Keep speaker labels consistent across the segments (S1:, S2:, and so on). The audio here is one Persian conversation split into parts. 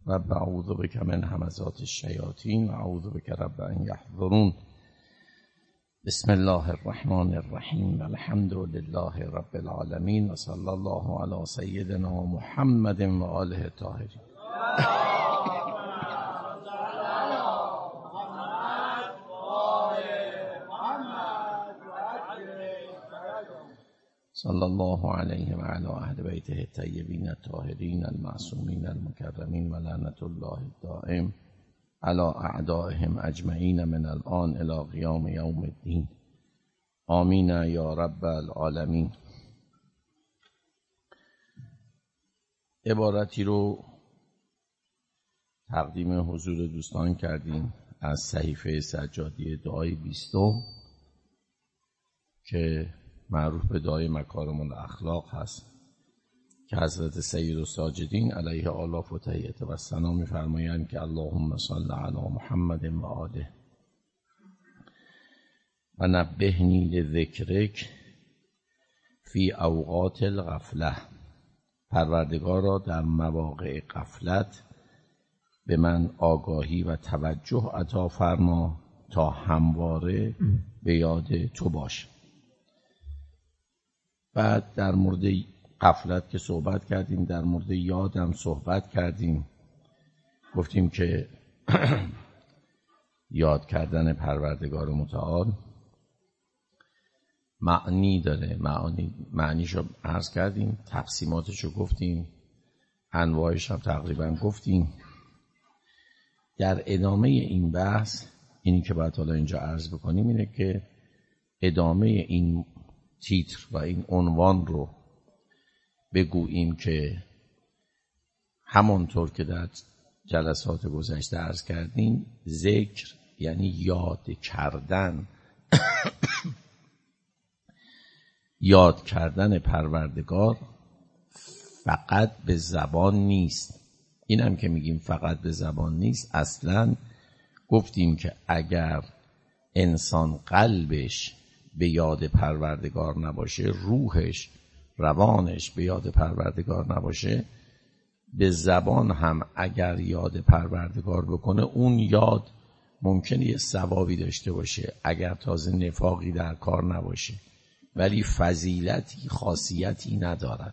S1: رب اعوذ بک من همزات الشیاطین و اعوذ بک رب ان یحضرون. بسم الله الرحمن الرحیم. الحمد لله رب العالمین و صلی الله علی سیدنا محمد و آله الطاهرین. صلی الله علیه و علی اهل بیته الطیبین الطاهرین المعصومین المکرمین و لعنت الله الدائم علی اعدائهم اجمعین من الان الی قیام یوم الدین. آمین یا رب العالمین. عبارتی رو تقدیم حضور دوستان کردیم از صحیفه سجادی دعای 20 که معروف به دعای مکارم الاخلاق هست که حضرت سید الساجدین علیه آلاف و تحیت و ثنا می‌فرمایند که اللهم صل علی محمد و آله و نبهنی لذکرک فی اوقات الغفله. پروردگارا در مواقع غفلت به من آگاهی و توجه عطا فرما تا همواره به یاد تو باش. بعد در مورد غفلت که صحبت کردیم، در مورد یادم صحبت کردیم. گفتیم که یاد کردن پروردگار متعال معنی داره. معنیشو عرض کردیم، تقسیماتشو گفتیم، انواعش هم تقریبا گفتیم. در ادامه این بحث اینی که باید حالا اینجا عرض بکنیم اینه که ادامه این تیتر و این عنوان رو بگوییم که همانطور که در جلسات گذشته عرض کردیم، ذکر یعنی یاد کردن یاد کردن پروردگار فقط به زبان نیست. این هم که میگیم فقط به زبان نیست، اصلا گفتیم که اگر انسان قلبش به یاد پروردگار نباشه، روحش روانش به یاد پروردگار نباشه، به زبان هم اگر یاد پروردگار بکنه اون یاد ممکنه یه ثوابی داشته باشه اگر تازه نفاقی در کار نباشه، ولی فضیلتی خاصیتی ندارد.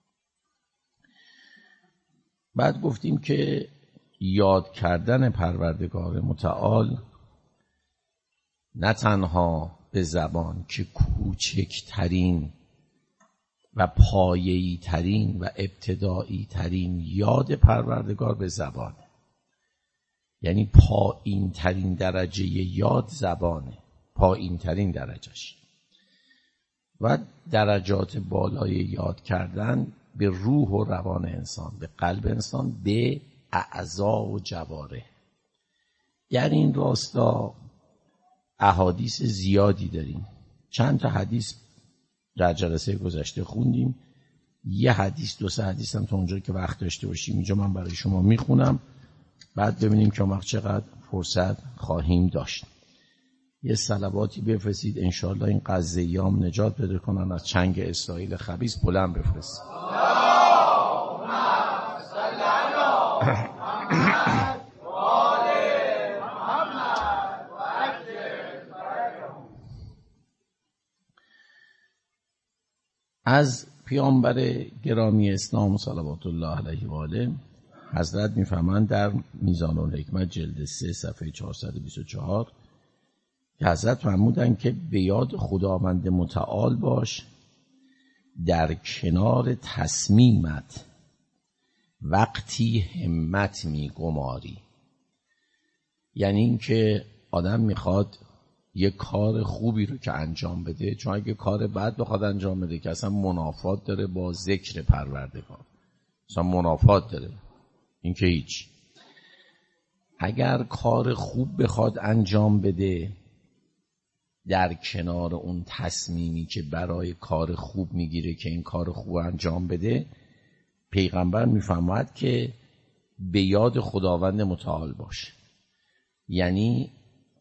S1: بعد گفتیم که یاد کردن پروردگار متعال نه تنها به زبان که کوچکترین و پایه‌ای ترین و ابتدایی ترین یاد پروردگار به زبانه، یعنی پایین ترین درجه یاد زبانه، پایین ترین درجهش. و درجات بالای یاد کردن به روح و روان انسان، به قلب انسان، به اعضا و جواره. یعنی این راستا احادیث زیادی داریم. چند تا حدیث در جلسه گذشته خوندیم، یه حدیث 2-3 حدیث هم تا اونجا که وقت داشته باشیم اینجا من برای شما میخونم، بعد ببینیم که وقت چقدر فرصت خواهیم داشت. یه صلواتی بفرستید انشاءالله این قضیام نجات پیدا کنن از چنگ اسرائیل خبیث. بلند بفرستید. از پیامبر گرامی اسلام صلوات الله علیه و آله حضرت میفهمند در میزان الحکمت جلد 3 صفحه 424 که حضرت فرمودن که به یاد خداوند متعال باش در کنار تصمیمت وقتی همت میگماری. یعنی این که آدم میخواد یه کار خوبی رو که انجام بده، چون اگه کار بد بخواد انجام بده که اصلا منافات داره با ذکر پروردگار، اصلا منافات داره، این که هیچ. اگر کار خوب بخواد انجام بده در کنار اون تصمیمی که برای کار خوب میگیره که این کار خوب انجام بده، پیغمبر میفرماید که به یاد خداوند متعال باشه. یعنی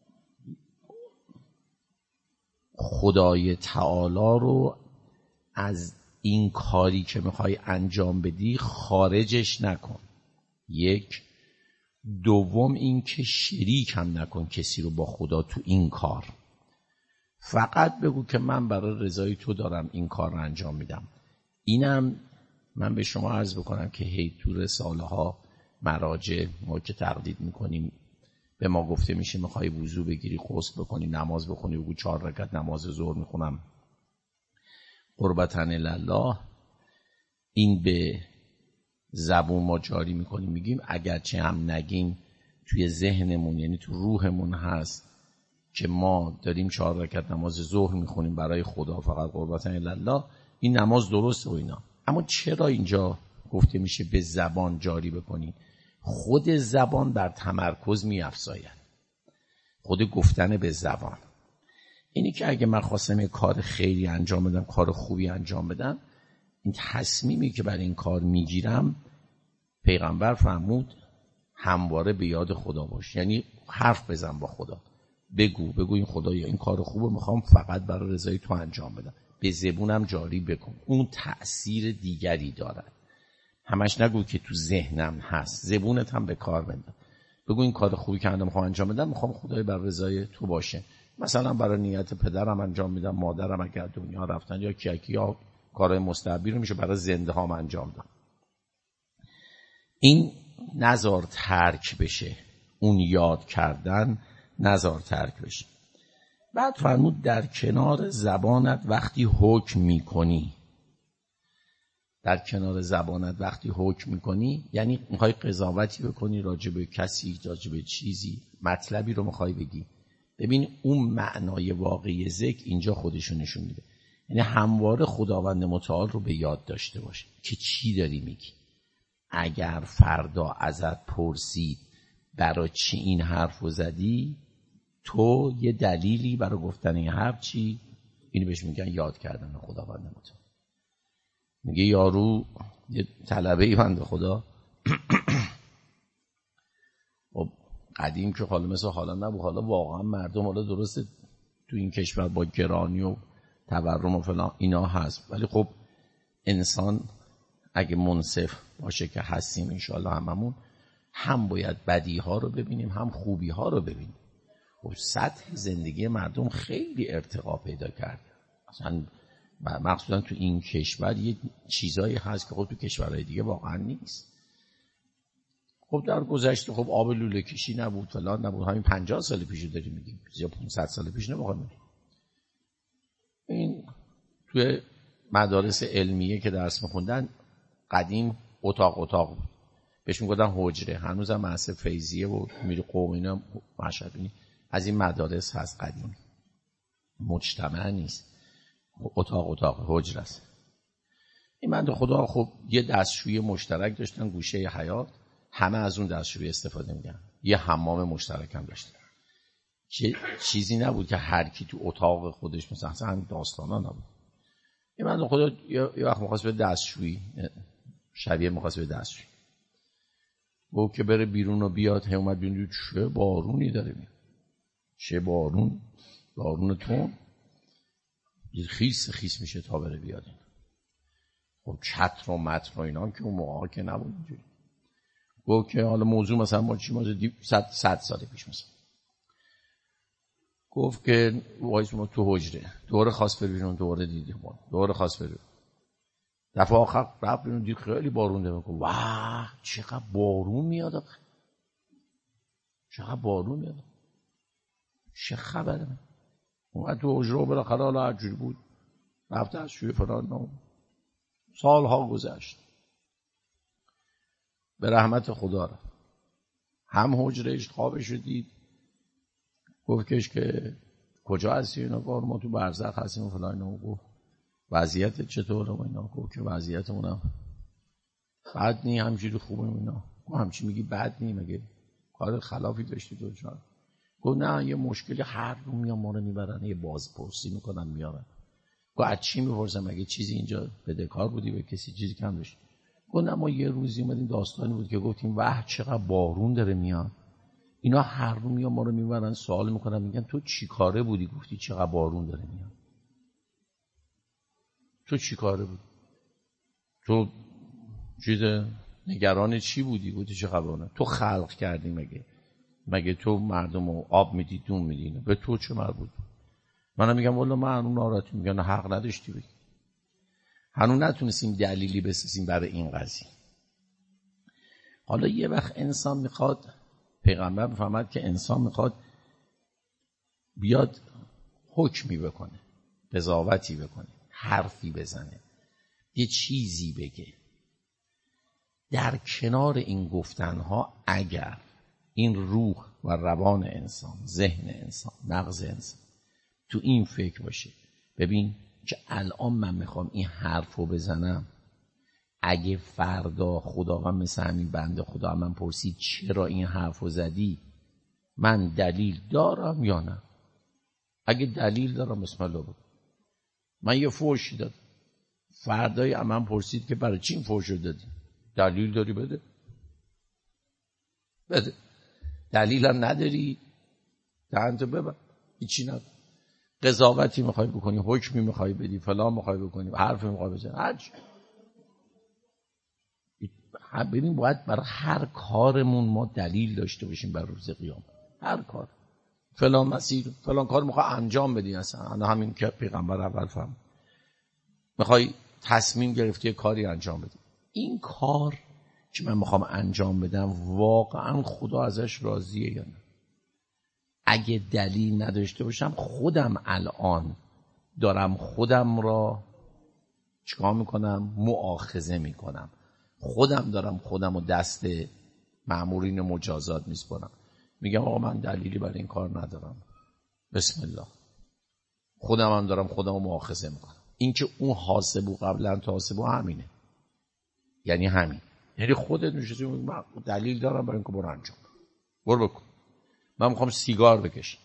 S1: خدای تعالی رو از این کاری که میخوای انجام بدی خارجش نکن. یک، دوم این که شریک هم نکن کسی رو با خدا تو این کار. فقط بگو که من برای رضای تو دارم این کار رو انجام میدم. اینم من به شما عرض بکنم که هی تو رساله ها مراجع ما که تقلید میکنیم به ما گفته میشه میخوای وضو بگیری، غسل بکنی، نماز بخونی، بگو 4 رکعت نماز ظهر میخونم قربتن الله. این به زبون ما جاری میکنیم میگیم، اگرچه هم نگیم توی ذهنمون یعنی تو روحمون هست که ما داریم 4 رکعت نماز ظهر میخونیم برای خدا فقط قربتن الله، این نماز درسته و اینا. اما چرا اینجا گفته میشه به زبان جاری بکنید؟ خود زبان بر تمرکز میافزاید، خود گفتن به زبان. اینی که اگه من خواستم یه کار خیری انجام بدم، کار خوبی انجام بدم، این تصمیمی که برای این کار میگیرم، پیغمبر فرمود همواره به یاد خدا باش. یعنی حرف بزن با خدا، بگو این خدایا این کار خوبه میخوام فقط برای رضای تو انجام بدم، به زبونم جاری بکن. اون تأثیر دیگری دارد. همش نگو که تو ذهنم هست، زبونت هم به کار بنداز. بگو این کار خوبی که میخوام انجام بدم میخوام خدای برای رضای تو باشه. مثلا برای نیت پدرم انجام میدم، مادرم اگر دنیا رفتن یا کیکی یا کارهای مستحبی رو میشه برای زنده هام انجام داد. این نزار ترک بشه، اون یاد کردن نزار ترک بشه. بعد فرمود در کنار زبانت وقتی حکم میکنی، در کنار زبانت وقتی حکم میکنی یعنی میخوای قضاوتی بکنی راجع به کسی، راجع به چیزی، مطلبی رو میخوای بگی. ببین اون معنای واقعی ذکر اینجا خودشو نشون میده. یعنی همواره خداوند متعال رو به یاد داشته باش که چی داری میگی. اگر فردا ازت پرسید برای چی این حرف رو زدی، تو یه دلیلی برای گفتن این حرف چی؟ اینو بهش میگن یاد کردن خداوند متعال. میگه یارو یه طلبه‌ای بنده خدا خب قدیم که حالا مثل حالا نبود، حالا واقعا مردم حالا درسته تو این کشور با گرانی و تورم و فلان اینا هست، ولی خب انسان اگه منصف باشه که هستیم انشاءالله هممون، هم باید بدی ها رو ببینیم هم خوبی ها رو ببینیم. خب سطح زندگی مردم خیلی ارتقا پیدا کرده، اصلا مخصوصا تو این کشور یه چیزایی هست که خب تو کشورهای دیگه واقعا نیست. خب در گذشته خب آب لوله کشی نبود، فلان نبود، همین 50 سال پیشو داریم میگیم یا 500 سال پیش نمیخوایم. این توی مدارس علمیه که درس میخوندن قدیم اتاق بود، بهش میگفتن حجره. هنوزم مدرسه فیضیه و میری قوم اینا مشهدونی از این مدارس هست، قدیم مجتمع نیست، اتاق حجره است. این بنده خدا خب یه دستشویی مشترک داشتن گوشه حیاط، همه از اون دستشویی استفاده می‌کردن. یه حمام مشترک هم داشتن. چیزی نبود که هر کی تو اتاق خودش مثلا همین داستانا نبود. این بنده خدا یه وقت می‌خواست به دستشویی، شبیه می‌خواست به دستشویی، گفت که بره بیرون و بیاد. اومد بیرون، چه بارونی داره میاد، چه بارون تون، خیس میشه تا بره بیاد. خب چتر و متر و اینا که اون موقع که نبود اینجوری. گفت که حالا موضوع مثلا ما چی، ما 100 سال پیش مثلا گفت که وایس ما تو حجره، دوره خواست بره بیرون، دوره دیدی دوره خواست بره، دفعه آخر رفت بیرون دید خیلی بارون داره. گفت واه چقدر بارون میاد، چقدر بارون میاد، چه خبره. اومد تو حجره و بالاخره حالا هر جوری بود رفت از شوی فلان. سالها گذشت، به رحمت خدا رفت. هم حجرهش خوابش رو دید، گفتش که کجا هستی؟ اینا گفت ما تو برزخ هستیم و فلان. اینا گفت وضعیت چطوره؟ و اینا گفت که وضعیتمونم بد نی، همجوری خوبه. اینا گفت همچی میگی بد نی، مگه کار خلافی داشتی تو جان؟ گفت نه یه مشکلی هر رو میان ما رو میبرن، یه بازپرسی میکنن میارن. گفت از چی میپرسم؟ مگه چیزی اینجا بدهکار بودی به کسی، چیزی کم داشتی؟ گفت نه ما یه روزی اومدیم داستانی بود که گفتیم واه چقدر بارون داره میاد، اینا هر رو میان ما رو میبرن سوال میکنن، میگن تو چی کاره بودی گفتی چقدر بارون داره میاد؟ تو چی کاره بود؟ تو چیز نگران چی بودی؟ گفتی چه خبره؟ تو خلق کردی مگه تو مردم رو آب میدی دون میدی؟ به تو چه مربوط؟ منم میگم والا من اون ناراحت میگم حق نداشتی بگی. هنوز نتونستیم دلیلی بسازیم برای این قضیه. حالا یه وقت انسان میخواد، پیغمبر میفهمد که انسان میخواد بیاد حکمی بکنه، قضاوتی بکنه، حرفی بزنه، یه چیزی بگه. در کنار این گفتنها اگر این روح و روان انسان، ذهن انسان، مغز انسان تو این فکر باشه، ببین که الان من میخوام این حرفو بزنم، اگه فردا خداوند مثل همین بنده خدا من پرسید چرا این حرفو زدی، من دلیل دارم یا نه؟ اگه دلیل دارم بسم الله بگو. من یه فحشی دادم، فردای من پرسید که برای چی این فحشو دادی، دلیل داری بده. دلیلم نداری دهنتو ببر، هیچی نداری. قضاوتی میخوای بکنی، حکمی میخوای بدی، فلان میخوای بکنی، حرفی میخوای بزنی، هرچی. ببین باید برای هر کارمون ما دلیل داشته باشیم بر روز قیامت. هر کار، فلان مسیر، فلان کار میخوای انجام بدی، اصلا همین که پیغمبر اول فهم میخوای تصمیم گرفتی کاری انجام بدی، این کار که من میخوام انجام بدم واقعا خدا ازش راضیه یا نه؟ اگه دلیل نداشته باشم خودم الان دارم خودم را چیکار میکنم؟ مؤاخذه میکنم. خودم دارم خودم رو دست مأمورین مجازات میسپارم، میگم آقا من دلیلی برای این کار ندارم، بسم الله. خودم هم دارم خودم رو مؤاخذه میکنم. این که اون حاسبو قبلا تحاسبو همینه، یعنی همین، یعنی خودت نشستی من دلیل دارم برای این که برو انجام برو بکن. من میخوام سیگار بکشم،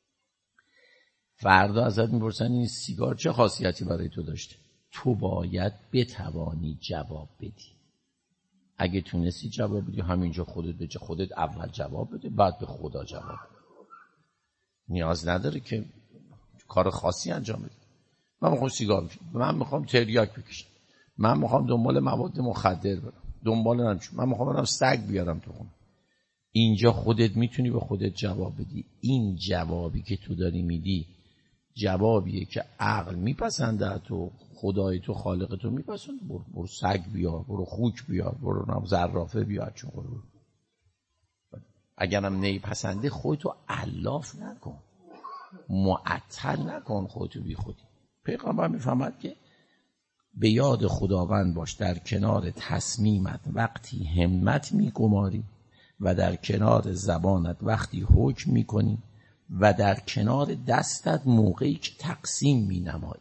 S1: فردا ازت میپرسن این سیگار چه خاصیتی برای تو داشته، تو باید بتوانی جواب بدی. اگه تونستی جواب بدی همینجا خودت اول جواب بده، بعد به خدا جواب بده. نیاز نداره که کار خاصی انجام بدی. من میخوام سیگار بکشم، من میخوام تریاک بکشم، من میخوام دنبال مواد مخدر برم، من میخوام برم سگ بیارم تو خونه. اینجا خودت میتونی به خودت جواب بدی. این جوابی که تو داری میدی جوابیه که عقل میپسنده، تو خدای تو خالق تو میپسنده. برو سگ بیار، برو خوک بیار، برو زرافه بیار. چون اگرم نمیپسنده خودتو علاف نکن، معطل نکن خودتو بی خودی. پیغمبر میفهمد که به یاد خداوند باش در کنار تصمیمت وقتی همت میگماری و در کنار زبانت وقتی حکم میکنی و در کنار دستت موقعی که تقسیم مینمایی.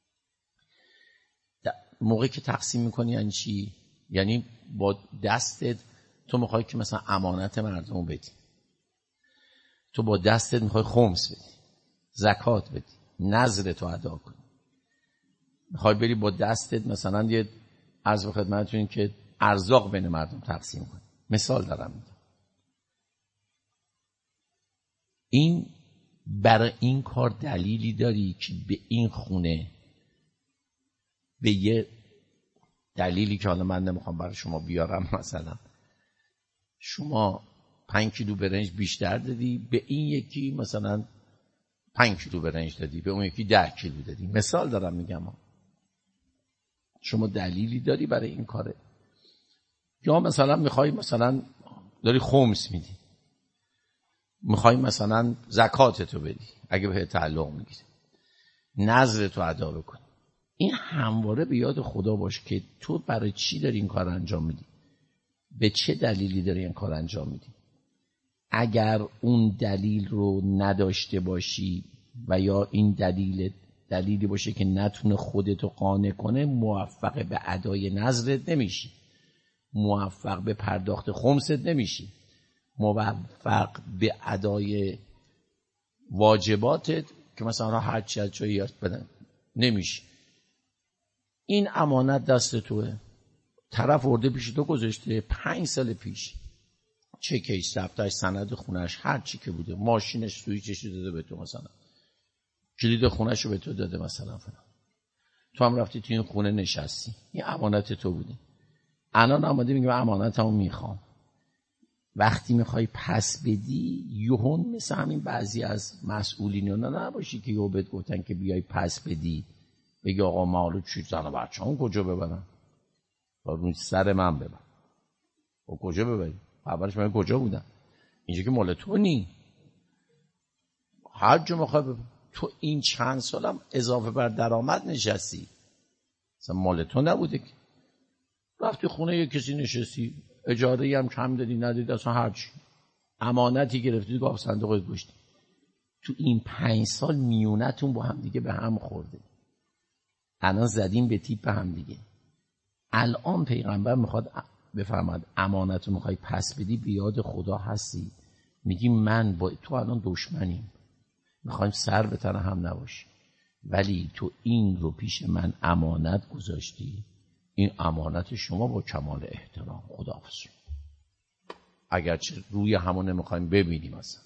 S1: موقعی که تقسیم میکنی یعنی چی؟ یعنی با دستت تو میخوای که مثلا امانت مردم بدی، تو با دستت میخوای خمس بدی، زکات بدی، نذر تو ادا کنی، میخوای بری با دستت مثلا یه عرض به خدمتتون که ارزاق بین مردم تقسیم کنی. مثال دارم میگم. این برای این کار دلیلی داری که به این خونه به یه دلیلی که حالا من نمیخوام برای شما بیارم، مثلا شما 5 کیلو برنج بیشتر دادی، به این یکی مثلا 5 کیلو برنج دادی، به اون یکی 10 کیلو دادی. مثال دارم میگم. شما دلیلی داری برای این کاره. یا مثلا میخوای مثلا داری خمس میدی، میخوای مثلا زکاتتو بدی اگه به تعلق میگیره، نذرتو ادا بکنی. این همواره به یاد خدا باش که تو برای چی داری این کار انجام میدی، به چه دلیلی داری این کار انجام میدی. اگر اون دلیل رو نداشته باشی و یا این دلیلی باشه که نتونه خودتو قانع کنه، موفق به ادای نذرت نمیشی، موفق به پرداخت خمست نمیشی، موفق به ادای واجباتت که مثلا هر چی از جایی بدن نمیشی. این امانت دست توه، طرف ورده پیش تو گذاشته 5 سال پیش، چکش، دفترش، سند خونش، هر چی که بوده، ماشینش، سوئیچش رو داده به تو، مثلا کلید خونش رو به تو داده مثلا فلان. تو هم رفتی تو این خونه نشستی، این امانت تو بوده. الان آماده میگه من امانتمو میخوام. وقتی میخوای پس بدی یهون مثل همین بعضی از مسئولین نباشی که یهو بهت گفتن که بیای پس بدی بگی آقا مالو چی زن و بچه‌مون کجا ببرن؟ روی سر من ببر. و کجا ببری؟ اولش من کجا بودم؟ اینجا که مال تو نی. هر جا میخوای ببر. تو این چند سالم اضافه بر درآمد نشستی. مثلا مال تو نبوده که. رفتی خونه یک کسی نشستی، اجاره‌ای هم کم دادی ندادی، اصلا هرچی. امانتی گرفتی گاف صندوقت گذاشتی. تو این 5 سال میونتون با هم دیگه به هم خورده. الان زدیم به تیپ هم دیگه. الان پیغمبر میخواد بفرماد امانت رو میخوای پس بدی به یاد خدا هستی. میگی من با تو الان دشمنیم، میخوایم سر به تن هم نباشی، ولی تو این رو پیش من امانت گذاشتی، این امانت شما با کمال احترام. خداحافظ. اگرچه روی همون نمیخوایم ببینیم اصلا،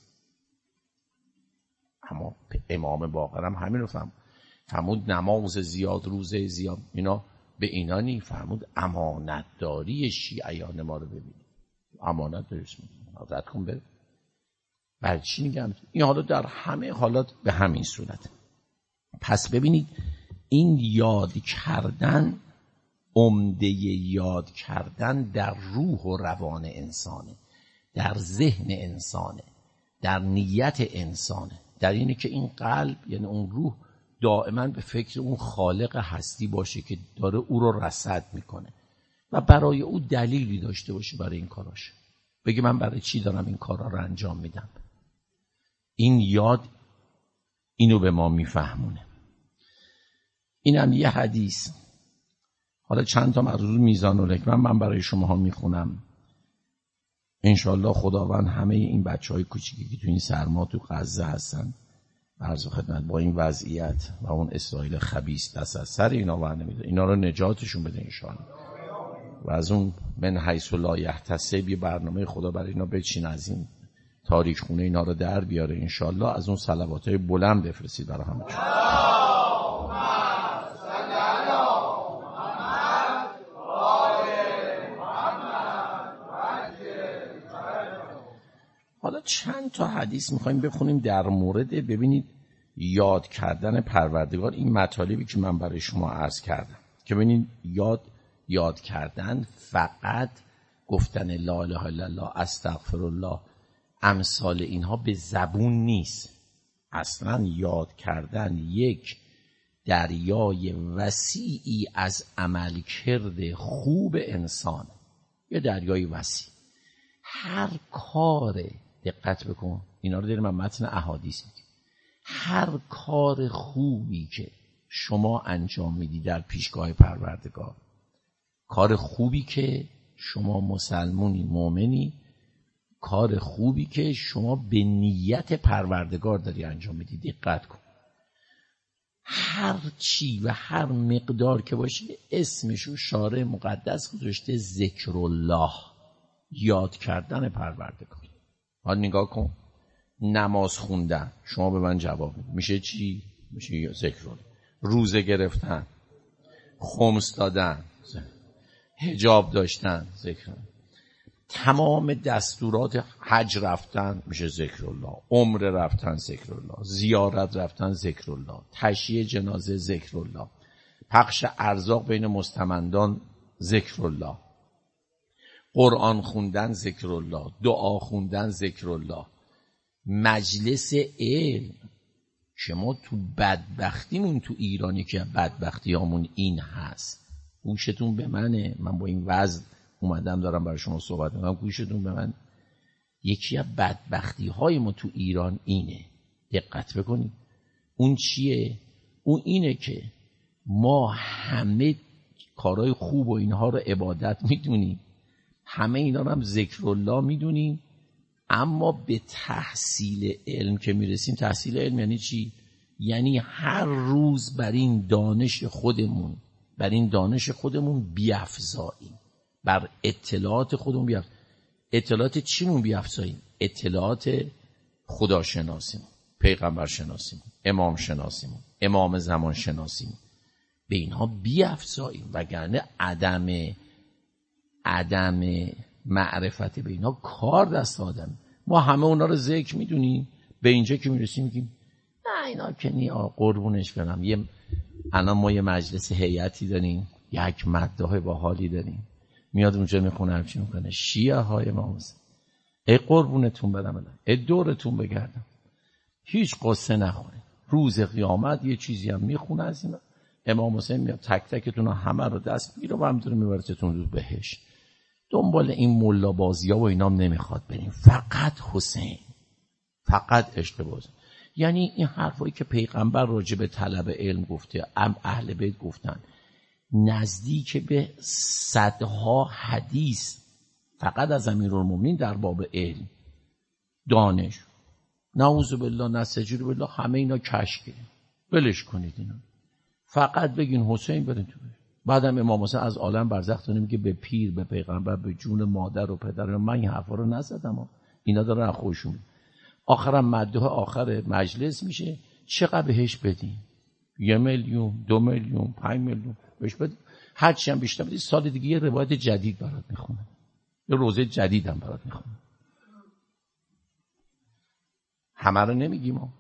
S1: اما امام باقر هم همین رو فرمود نماز زیاد روزه زیاد اینا به اینا نی، فرمود امانتداری شیعیان ما رو ببینید. امانت درست میگه رد کن بره. برای چی میگم؟ این حالا در همه حالات به همین صورت. پس ببینید این یاد کردن، عمده یاد کردن در روح و روان انسانه، در ذهن انسانه، در نیت انسانه، در اینه که این قلب یعنی اون روح دائما به فکر اون خالق هستی باشه که داره او رو رصد میکنه و برای او دلیلی داشته باشه برای این کاراش. بگه من برای چی دارم این کارا رو انجام میدم. این یاد اینو به ما میفهمونه. اینم یه حدیث. حالا چند تا مرزو میزان الحکمت من برای شماها میخونم. انشالله خداوند همه این بچهای کوچیکی که تو این سرما تو غزه هستن عرض خدمت با این وضعیت و اون اسرائیل خبیث دست از سر اینا ور نمیده، اینا رو نجاتشون بده انشالله. و از اون من حیث لا یحتسب یه برنامه خدا برای اینا بچین، از این تاریک خونه اینا رو در بیاره انشالله. از اون صلواتهای بلند بفرستید برای همه. حالا چند تا حدیث میخوایم بخونیم در مورد ببینید یاد کردن پروردگار. این مطالبی که من برای شما عرض کردم که ببینید یاد کردن فقط گفتن لا اله الا الله استغفر الله امثال اینها به زبون نیست. اصلا یاد کردن یک دریای وسیعی از عملکرد خوب انسان، یه دریای وسیع. هر کار، دقت بکن اینا رو داریم من متن احادیث میگم، هر کار خوبی که شما انجام میدی در پیشگاه پروردگار، کار خوبی که شما مسلمونی مؤمنی، کار خوبی که شما به نیت پروردگار داری انجام میدی، دقت کن هر چی و هر مقدار که باشه اسمشو شارع مقدس گذاشته ذکر الله، یاد کردن پروردگار. حالا نگاه کن نماز خوندن، شما به من جواب میشه چی؟ میشه ذکر الله. روزه گرفتن، خمس دادن، حجاب داشتن، ذکر الله. تمام دستورات حج رفتن میشه ذکر الله، عمره رفتن ذکر الله، زیارت رفتن ذکر الله، تشییع جنازه ذکر الله، پخش ارزاق بین مستمندان ذکر الله، قرآن خوندن ذکر الله، دعا خوندن ذکر الله، مجلس علم. شما تو بدبختیمون تو ایرانی که بدبختیامون این هست، گوشتون به منه، من با این وضع اومدم دارم برای شما صحبت میکنم، گوشتون به من. یکی از بدبختی های ما تو ایران اینه، دقت بکنید. اون چیه؟ اون اینه که ما همه کارهای خوب و اینها رو عبادت میدونیم، همه اینا رو هم ذکر الله میدونیم، اما به تحصیل علم که میرسیم، تحصیل علم یعنی چی؟ یعنی هر روز بر این دانش خودمون بیافزاییم، بر اطلاعات خودمون بیافزاییم. اطلاعات چیمون بیافزاییم؟ اطلاعات خداشناسیمون، پیغمبر شناسیمون، امام شناسیمون، امام زمان شناسیمون، به اینها بیافزاییم. وگرنه عدم عدم معرفت به اینا کار دست آدم. ما همه اونا رو ذکر میدونیم، به اینجا که میرسیم میگیم نه اینا که نی قربونش برم. الان ما یه مجلس هیئتی داریم، یک مداح باحالی داریم، میاد اونجا میخونه همچی میکنه شیعه های امام حسین ای قربونتون برم، ای دورتون بگردم، هیچ قصه نخورید، روز قیامت یه چیزی هم میخونه از اینا، امام حسین میاد تک تکتون همه رو دست میگیره و همینطوری میبرتتون رو بهشت. دنبال این ملا بازی ها و اینام نمیخواد بریم، فقط حسین، فقط عشق باز. یعنی این حرفایی که پیغمبر راجع به طلب علم گفته، اهل بیت گفتن، نزدیک به صدها حدیث فقط از امیرالمومنین در باب علم، دانش، نعوذ بالله نستجیر بالله، همه اینا کشکه، ولش کنید اینا، فقط بگین حسین برین تو. بعدم امام حسین از عالم برزخ میگه به پیر، به پیغمبر، به جون مادر و پدر، من این حرفا رو نزدم، اینا دارن از خودشون. آخرم مدح آخر مجلس میشه چقدر بهش بدین؟ 1 میلیون، 2 میلیون، 5 میلیون بهش بدین، هر چی هم بیشتر بدین سال دیگه یه روایت جدید برات میخونه، یه روزه جدید هم برات میخونه. همه رو نمیگیم ما.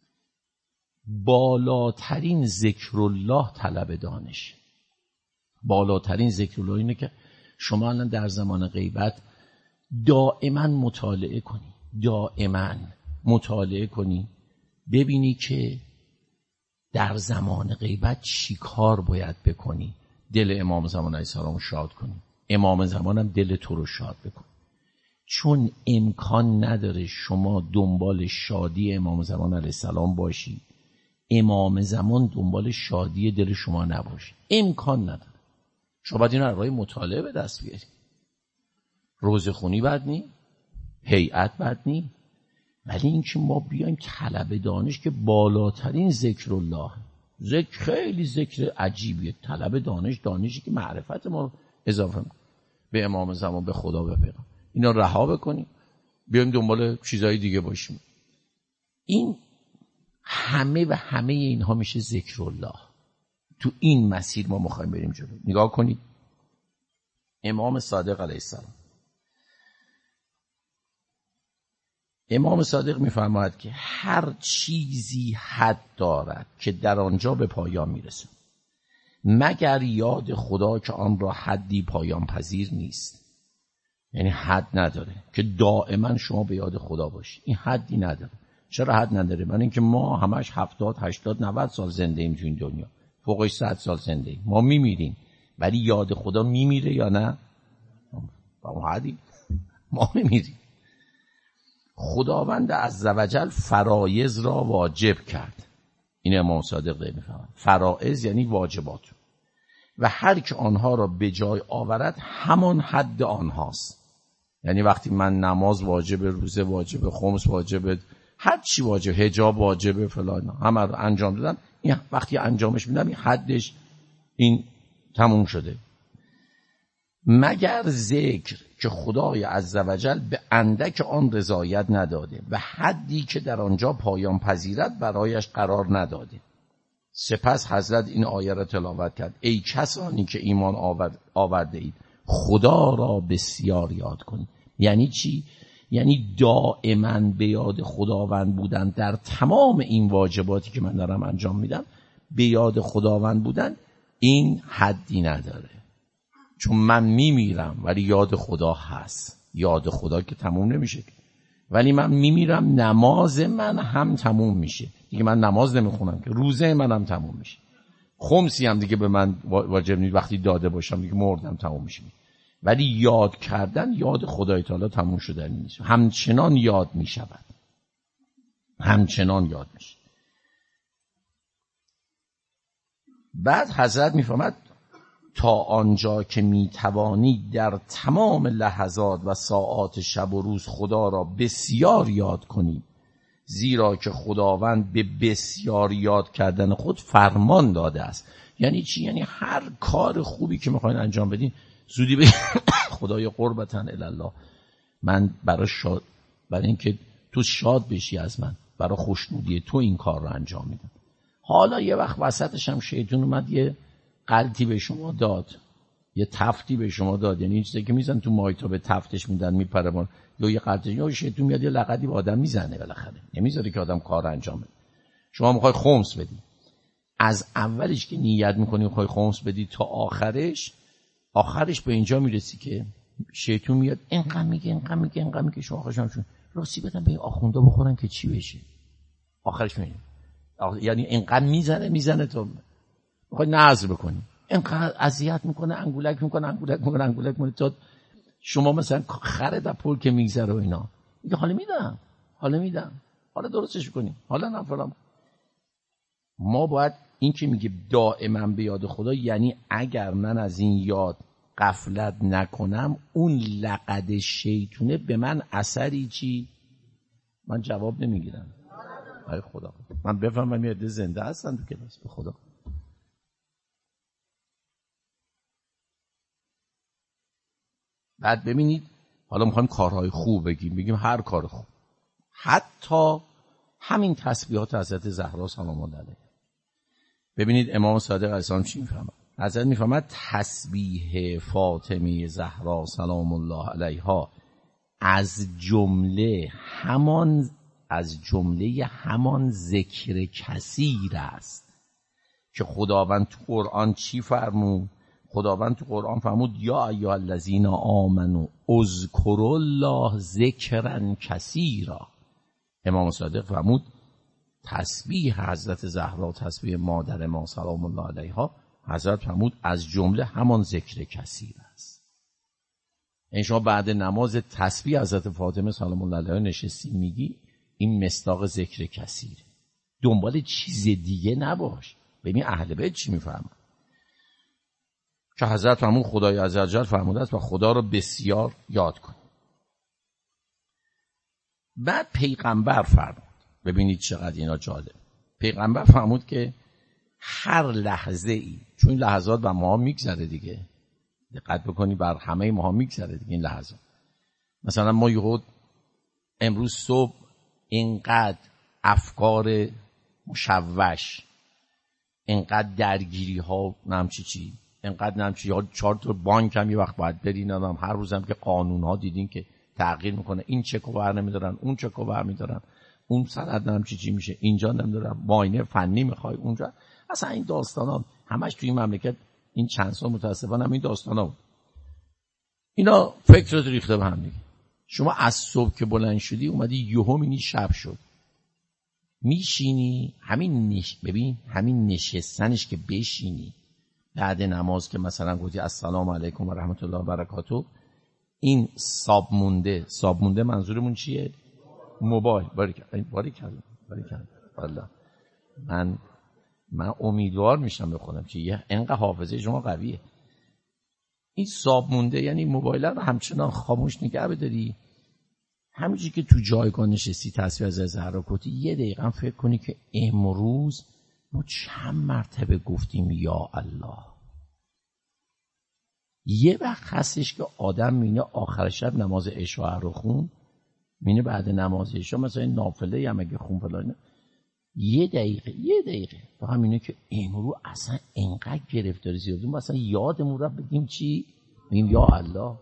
S1: بالاترین ذکر الله طلب دانش، بالاترین ذکر الله اینه که شما الان در زمان غیبت دائما مطالعه کنی، دائما مطالعه کنی، ببینی که در زمان غیبت چی کار باید بکنی، دل امام زمان علیه السلام رو شاد کنی، امام زمان هم دل تو رو شاد بکن. چون امکان نداره شما دنبال شادی امام زمان علیه السلام باشی، امام زمان دنبال شادی دل شما نباشه، امکان نداره. شما باید این رو راه مطالعه به دست بیاری. روزه خونی بد نی، هیئت بد نی، ولی این که ما بیایم طلب دانش که بالاترین ذکر الله، ذکر خیلی ذکر عجیبیه، طلب دانش، دانشی که معرفت ما اضافه به امام زمان، به خدا، به پیغمبر، اینا رها بکنیم بیایم دنبال چیزهای دیگه باشیم. این همه اینها میشه ذکر الله. تو این مسیر ما میخوایم بریم جلو. نگاه کنید امام صادق علیه السلام، امام صادق میفرماید که هر چیزی حد دارد که در آنجا به پایان میرسه مگر یاد خدا که آن را حدی پایان پذیر نیست. یعنی حد نداره که دائما شما به یاد خدا باشی، این حدی نداره. چرا حد نداره؟ من اینکه ما همش 70 80 90 سال زنده ایم تو این دنیا، فوقش 100 سال زنده ایم، ما میمیریم، ولی یاد خدا میمیره یا نه؟ با حدی ما میمیریم. خداوند عزوجل فرایض را واجب کرد، این امام صادق داره میفهمه. فرایض یعنی واجبات، و هر که آنها را به جای آورد همان حد آنهاست. یعنی وقتی من نماز واجبه، روزه واجبه، خمس واجبه، هر چی واجبه، حجاب واجبه، فلان، همه رو انجام دادم، این وقتی انجامش میدم این حدش این تموم شده. مگر ذکر که خدای عزوجل به اندک آن رضایت نداده و حدی که در آنجا پایان پذیرد برایش قرار نداده. سپس حضرت این آیه را تلاوت کرد: ای کسانی که ایمان آورده اید خدا را بسیار یاد کنید. یعنی چی؟ یعنی دائما به یاد خداوند بودن در تمام این واجباتی که من دارم انجام میدم، به یاد خداوند بودن این حدی نداره. چون من میمیرم ولی یاد خدا هست، یاد خدا که تموم نمیشه، ولی من میمیرم نماز من هم تموم میشه دیگه، من نماز نمیخونم که روزه من هم تموم میشه، خمسی هم دیگه به من واجب نیست، وقتی داده باشم دیگه مردم تموم میشه، ولی یاد کردن یاد خدای تعالی تموم شدن نیست، همچنان یاد میشود، همچنان یاد میشه. بعد حضرت میفرماد تا آنجا که میتوانی در تمام لحظات و ساعات شب و روز خدا را بسیار یاد کنی، زیرا که خداوند به بسیار یاد کردن خود فرمان داده است. یعنی چی؟ یعنی هر کار خوبی که میخواین انجام بدین زودی به خدای قربتن الله، من برای اینکه تو شاد بشی از من، برای خوشنودی تو این کار رو انجام میدم. حالا یه وقت وسطش هم شیطان اومد یه غلطی به شما داد، یه تفتی به شما داد، یعنی این چیزی که میزن تو مایتا به تفتش میدن میپره بان، یا یه قطعه یا شیطون میاد یه لقدی به آدم میزنه، بالاخره نمیذاره که آدم کار انجام بده. شما میخوای خمس بدی، از اولش که نیت میکنی میخوای خمس بدی تا آخرش به اینجا میرسی که شیطون میاد اینقدر میگه شما خوشم شون راستی بدن به این آخوندا بخورن که چی بشه. آخرش میاد یعنی اینقدر میزنه تو میخوای نذر بکنی، اینقدر اذیت میکنه، انگولک میکنه تا شما مثلا خره در پل که میگذره و اینا میگه حالا میدم حالا درستش کنیم، حالا نفرام. ما باید این که میگه دائما به یاد خدا، یعنی اگر من از این یاد غفلت نکنم اون لقد شیطونه به من اثری چی؟ من جواب نمیگیرم. ای خدا من بفهمم یه عده زنده هستن تو کلاس، به خدا. بعد ببینید حالا میخوایم کارهای خوب بگیم هر کار خوب، حتی همین تسبیحات حضرت زهرا سلام الله علیها. ببینید امام صادق علیه السلام چی میفهمد؟ حضرت میفهمد تسبیح فاطمه زهرا سلام الله علیها از جمله همان ذکر کثیر است که خداوند تو قرآن چی فرمود؟ خداوند تو قرآن فرمود یا ایها الذین آمنوا اذکروا الله ذکرا کثیرا. امام صادق فرمود تسبیح حضرت زهرا، تسبیح مادر ما سلام الله علیها، حضرت فرمود از جمله همان ذکر کثیر است. این شما بعد نماز تسبیح حضرت فاطمه سلام الله علیها نشستی میگی این مصداق ذکر کثیر، دنبال چیز دیگه نباش. ببین اهل بیت چی میفهمن که حضرت فرمود خدای عزوجل فرموده است و خدا رو بسیار یاد کن. بعد پیغمبر فرمود، ببینید چقدر اینا جالب، پیغمبر فرمود که هر لحظه ای، چون این لحظات بر ما میگذره دیگه، دقت بکنی بر همه ما میگذره دیگه این لحظات. مثلا ما یهود امروز صبح اینقدر افکار مشوش، اینقدر درگیری ها نمچی چی، اینقدر نمچی ها 4 تا بانک هم یه وقت باید برین، هر روزم که قانون ها دیدین که تغییر میکنه، این چکو بر نمیدارن، اون چکو بر میدارن، اون سند نمچی چی میشه، اینجا نمیدارن معاینه فنی میخوای اونجا. اصلا این داستان ها همش توی این مملکت این چند سال متاسفانه هم این داستان ها بود. اینا فکرت ریخته به هم دیگه. شما از صبح که بلند شدی اومدی یهو میبینی شب شد، میشینی ببین همین نشستنش که بشینی بعد نماز که مثلا گفتی السلام علیکم و رحمت الله و برکاته، این ساب مونده منظورمون چیه؟ موبایل. باریکلا والله من امیدوار میشم به خودم که اینقدر حافظه شما قویه. این ساب مونده یعنی موبایل رو همچنان خاموش نگه بداری، همینجوری که تو جایگاه نشستی تصویر از زهرا کتی، یه دقیقه فکر کنی که امروز ما چند مرتبه گفتیم یا الله. یه وقت هستش که آدم مینه آخر شب نماز عشاء رو خون، مینه بعد نماز عشاء مثلا نافله هم اگه خون فلان، یه دقیقه تو همینه که امروز اصلا انقدر گرفتاری زیادیم، اصلا یادمون رو بگیم چی؟ بگیم یا الله،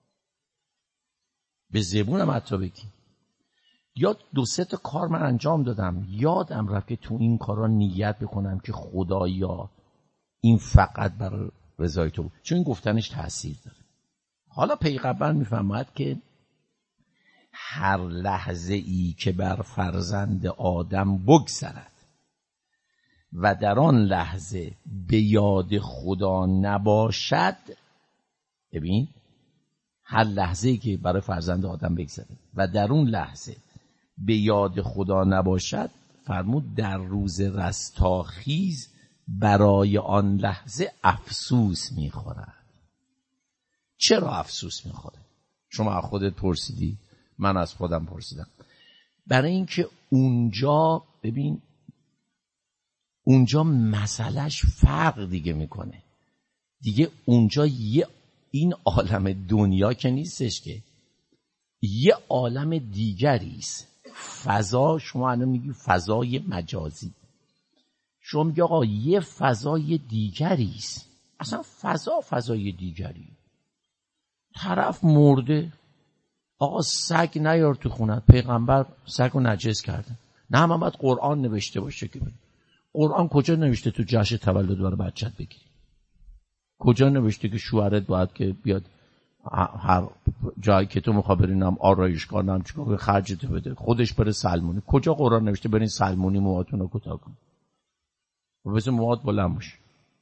S1: به زبونم حتی بگیم. یا 2-3 تا کار من انجام دادم یادم رفت که تو این کارا نیت بکنم که خدایا این فقط برای رضای تو بود، چون این گفتنش تأثیر داره. حالا پیغمبر میفهمد که هر لحظه ای که بر فرزند آدم بگذرد و در آن لحظه به یاد خدا نباشد، ببین هر لحظه ای که برای فرزند آدم بگذره و در اون لحظه به یاد خدا نباشد، فرمود در روز رستاخیز برای آن لحظه افسوس میخورد. چرا افسوس میخوره؟ شما از خودت پرسیدی، من از خودم پرسیدم. برای اینکه اونجا ببین اونجا مسئلهش فرق دیگه میکنه دیگه. اونجا این عالم دنیا که نیستش، که یه عالم دیگری است. فضا، شما الان میگی فضای مجازی، شما میگی آقا یه فضای دیگری است. اصلا فضای دیگری. طرف مرده، آقا سگ نیار تو خونت، پیغمبر سگ رو نجس کرده. نه هم باید قرآن نوشته باشه که قرآن کجا نوشته تو جشن تولد برای بچت بگیری؟ کجا نوشته که شوهرت باید که بیاد هر جایی که تو میخوای برینم آرایشگاه نم چیکار به خرجت بده، خودش بره سلمونی؟ کجا قرآن نوشته برین سلمونی موهاتون رو کوتاه کن و بس موهات بلند باشه؟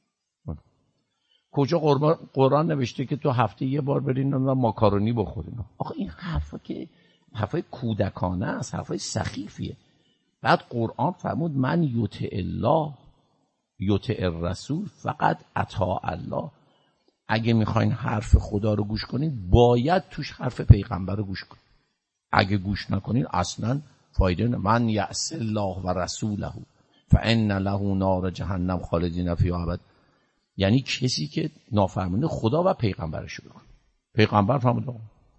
S1: کجا قرآن نوشته که تو هفته یه بار برین و ماکارونی بخورین؟ آخه این حرفا که حرفای کودکانه است، حرفای سخیفیه. بعد قرآن فرمود من یطع الله یطع الرسول فقط اطاع الله. اگه میخواین حرف خدا رو گوش کنید باید توش حرف پیغمبر رو گوش کنید. اگه گوش نکنید اصلا فایده نه. من یعص الله و رسوله فان له نار جهنم خالدین فیها ابد. یعنی کسی که نافرمانی خدا و پیغمبرش رو بکنه. پیغمبر فرمود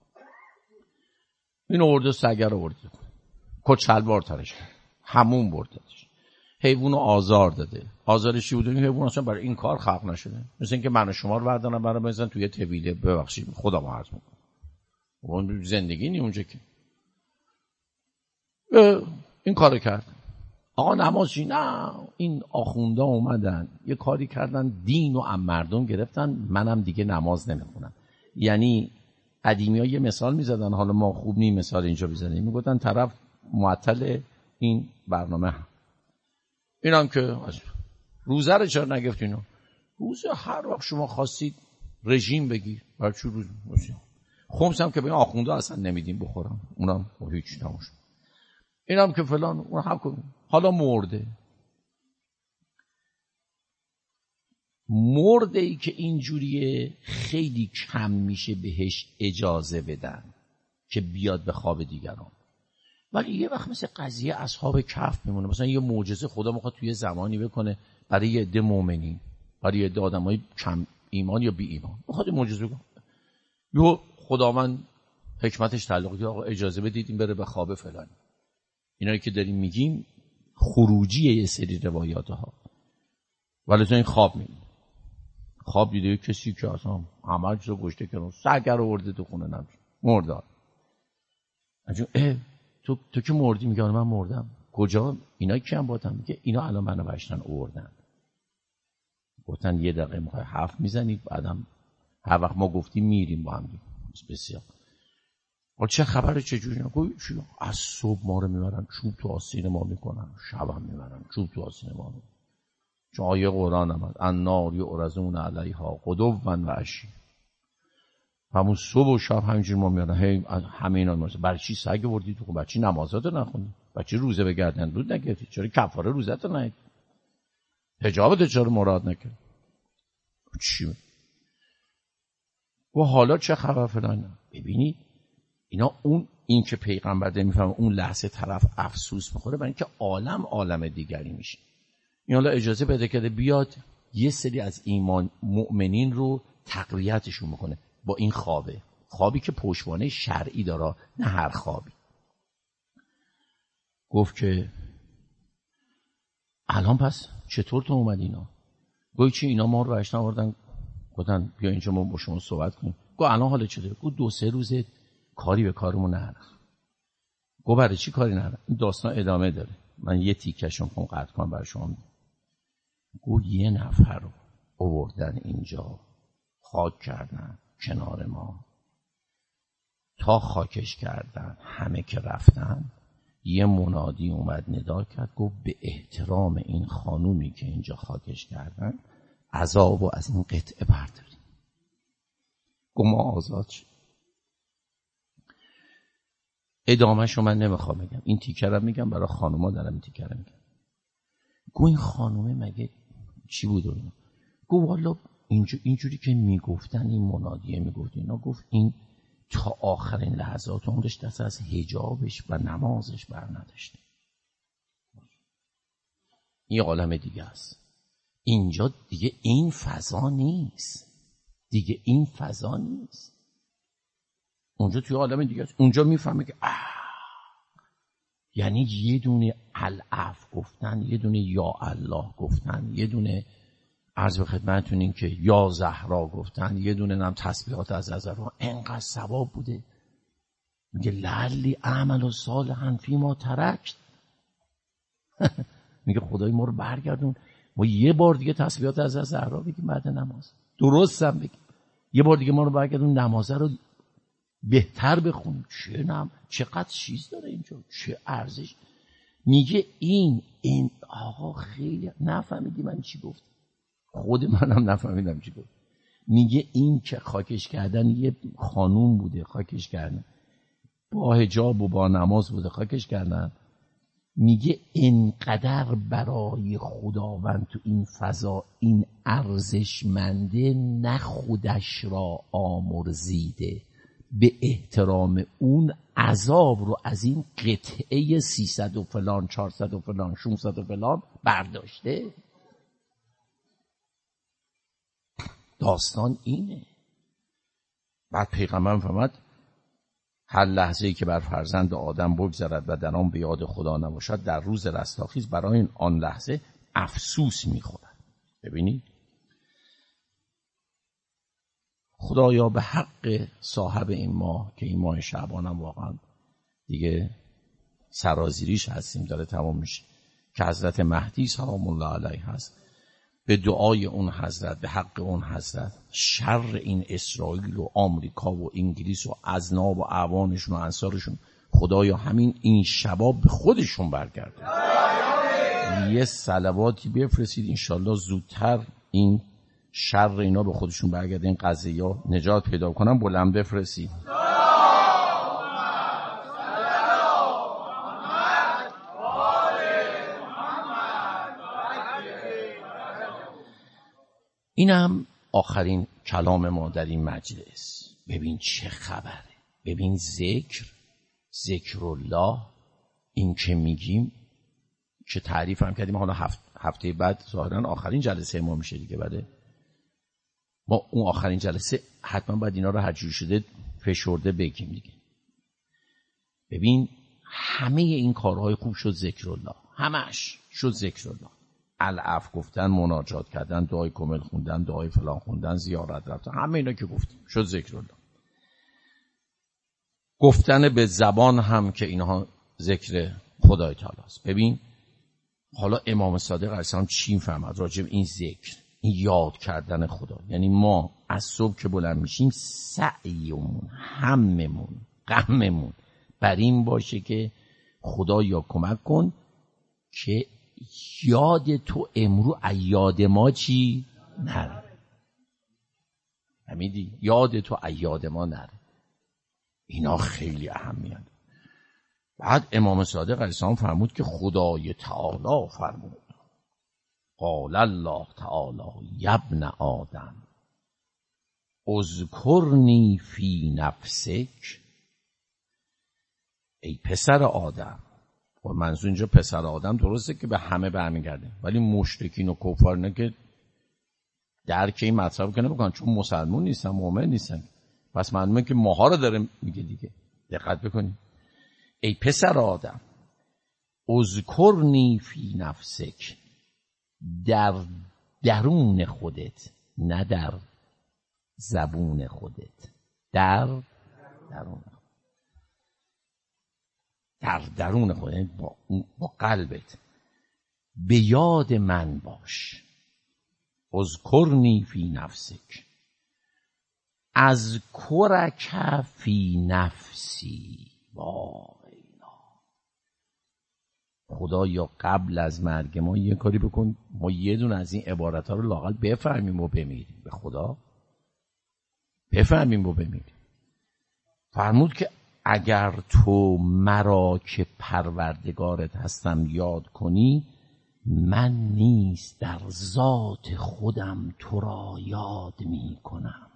S1: این آورده سگر رو آورده کچلوار ترش کرد، همون بردش، حیوانو آزار داده. آزارش چی بوده؟ این حیوان اصلا برای این کار خلق نشده. مثل اینکه من و شما رو بردارن برای بزنن توی طویله، ببخشید خدا ما عرض میکنه، اون زندگی نی اونجا که این کارو کرد. آقا نمازی نه، این آخونده اومدن یه کاری کردن دین و مردم گرفتن، منم دیگه نماز نمیخونم. یعنی قدیمی ها یه مثال میزدن، حالا ما خوب نیم مثال اینجا بزنیم، میگفتن طرف معطل این برنامه هم. این هم که روزه رو چرا نگفت؟ اینو روزه هر وقت شما خواستید رژیم بگیر، برای چی روز باشید؟ خمس هم که به این آخونده اصلا نمیدیم بخورم، اونم هیچ نموش. این هم که فلان، اون هم که حالا مرده ای که اینجوریه خیلی کم میشه بهش اجازه بدن که بیاد به خواب دیگران. ولی یه وقت مثل قضیه اصحاب کهف میمونه، مثلا یه معجزه خدا میخواد توی زمانی بکنه برای یه عده مؤمنین، برای یه عده آدمای کم ایمان یا بی ایمان میخواد معجزه کنه. یهو خداوند حکمتش تعلق کرده آقا اجازه بدید این بره به خواب فلان. اینایی که داریم میگیم خروجی یه سری روایات ها. ولی تو این خواب میبینی، خواب دیده کسی که اصلا عملش رو گشته کنه، سگر آورده تو خونه نمیشه مرده. تو که مردی؟ میگه من مردم. کجا؟ اینا کی هم باتم؟ میگه اینا الان منو بشتن آوردن، گفتن یه دقیقه میخوای حرف میزنید، بعدم هر وقت ما گفتیم میریم با هم. بسیار چه خبره؟ چه جوری؟ چی؟ از صبح ما رو میبرن چوب تو آستین ما میکنن، شب هم میبرن چوب تو آستین ما میکنن. چون آیه قرآن هم هست النار یعرضون علیها غدوا و عشیا. همون صبح و شب همینجور ما میارن همه اینا میارن. برای چی سگ وردی تو؟ برای چی نمازات رو نخوندی؟ برای چی روزه به گردن رود نگرفتی؟ چرا کفاره روزت رو نهیدی؟ حجابت چرا مراد نکرد؟ چی؟ و حالا چه خبر فلان؟ ببینید اینا این که پیغمبر ده میفهمه اون لحظه طرف افسوس میخوره برای اینکه عالم دیگری میشه. این حالا اجازه بده که بیاد یه سری از ایمان مؤمنین رو تقویتشون میکنه با این خوابی که پشتوانه شرعی داره، نه هر خوابی. گفت که الان پس چطور تو اومد اینا؟ گوی چی اینا ما رو اشنا آوردن گفتن بیا اینجا ما با شما صحبت کنیم. گفت الان حالا چطور؟ گفت 2-3 روزه کاری به کارمون نرم. گفت برای چی کاری نرم؟ این داستان ادامه داره، من یه تیکشون کنم قطع کنم برای شما. گفت یه نفر رو آوردن اینجا خاک کردن کنار ما، تا خاکش کردن همه که رفتن یه منادی اومد ندا کرد گفت به احترام این خانومی که اینجا خاکش کردن عذابو از این قطعه برداریم. گفت ما آزاد شد. ادامهشو من نمیخوام بگم، این تیکرم میگم برای خانوما، دارم این تیکرم میگم. گفت این خانومه مگه چی بود؟ گفت والا اینجوری که میگفتن این منادیه میگفت اینا، گفت این تا آخرین لحظات عمرش دست از حجابش و نمازش بر نداشته. این عالم دیگه است. اینجا دیگه این فضا نیست، دیگه این فضا نیست. اونجا توی عالم دیگه است. اونجا میفهمه که یعنی یه دونه العفو گفتن، یه دونه یا الله گفتن، یه دونه عرض به خدمتتون این که یا زهرا گفتن، یه دونه نم تسبیحات از زهرا انقدر ثواب بوده. میگه لعلی اعمل صالحا فیما ترکت. میگه خدای ما رو برگردون، ما یه بار دیگه تسبیحات از زهرا بگیم بعد نماز، درست هم بگیم، یه بار دیگه ما رو برگردون نمازه رو بهتر بخونیم. چقدر چیز داره اینجا، چه ارزش. میگه این آقا خیلی نفهمیدی من چی گفت، خود منم نفهمیدم چی گفت. میگه این که خاکش کردن یه خانوم بوده، خاکش کردن با حجاب و با نماز بوده، خاکش کردن. میگه انقدر برای خداوند تو این فضا این ارزشمنده، نه خودش را آمرزیده، به احترام اون عذاب رو از این قطعه 300 و فلان 400 و فلان 600 و فلان برداشته. داستان اینه. بعد پیغمبر فرمود هر لحظه‌ای که بر فرزند آدم بگذرد و در آن به یاد خدا نباشد، در روز رستاخیز برای آن لحظه افسوس می‌خورد. ببینید خدایا به حق صاحب این ماه که این ماه شعبان هم واقعا دیگه سرازیریش هستیم، داره تمام میشه، که حضرت مهدی سلام الله علیه هست، به دعای اون حضرت، به حق اون حضرت، شر این اسرائیل و آمریکا و انگلیس و اذناب و اعوانشون و انصارشون خدایا همین این شباب به خودشون برگرده. یه صلواتی بفرستید انشالله زودتر این شر اینا به خودشون برگرده، این قضیه نجات پیدا کنن. بلند بفرستید. اینم آخرین کلام ما در این مجلس. ببین چه خبره، ببین ذکر الله، این که میگیم که تعریف هم کردیم، حالا هفته بعد ظاهرا آخرین جلسه ما میشه دیگه. بعد ما اون آخرین جلسه حتما باید اینا رو هر جور شده فشرده بگیم دیگه. ببین همه این کارهای خوب شد ذکر الله، همش شد ذکر الله. العفو گفتن، مناجات کردن، دعای کمل خوندن، دعای فلان خوندن، زیارت رفتن، همه اینا که گفتیم شد ذکر الله. گفتن به زبان هم که اینها ذکر خدای تعالی است. ببین حالا امام صادق علیه السلام چی فهمد راجع به این ذکر، این یاد کردن خدا؟ یعنی ما از صبح که بلند میشیم سعیمون، هممون، غممون بر این باشه که خدایا کمک کن که یاد تو امرو یاد ما چی نره. فهمیدی؟ یاد تو یاد ما نره. اینا خیلی اهمیت. بعد امام صادق علیه السلام فرمود که خدای تعالی فرمود قال الله تعالی یا ابن آدم اذکرنی فی نفسک، ای پسر آدم. و منظور اینجا پسر آدم درسته که به همه برمیگرده، ولی مشرکین و کفار نه که درک این مطلب که نمیکنن، چون مسلمون نیستن، مؤمن نیستن، پس معلومه که ماها رو داره میگه دیگه. دقت بکنید. ای پسر آدم اذکرنی فی نفسک، در درون خودت، نه در زبون خودت، در درون خودت، در درون خودت، با قلبت به یاد من باش. اذکرنی فی نفسک از کرک فی نفسی. خدایا قبل از مرگ ما یه کاری بکن ما یه دونه از این عبارت ها رو لااقل بفهمیم و بمیریم. به خدا بفهمیم و بمیریم. فرمود که اگر تو مرا که پروردگارت هستم یاد کنی، من نیز در ذات خودم تو را یاد می کنم.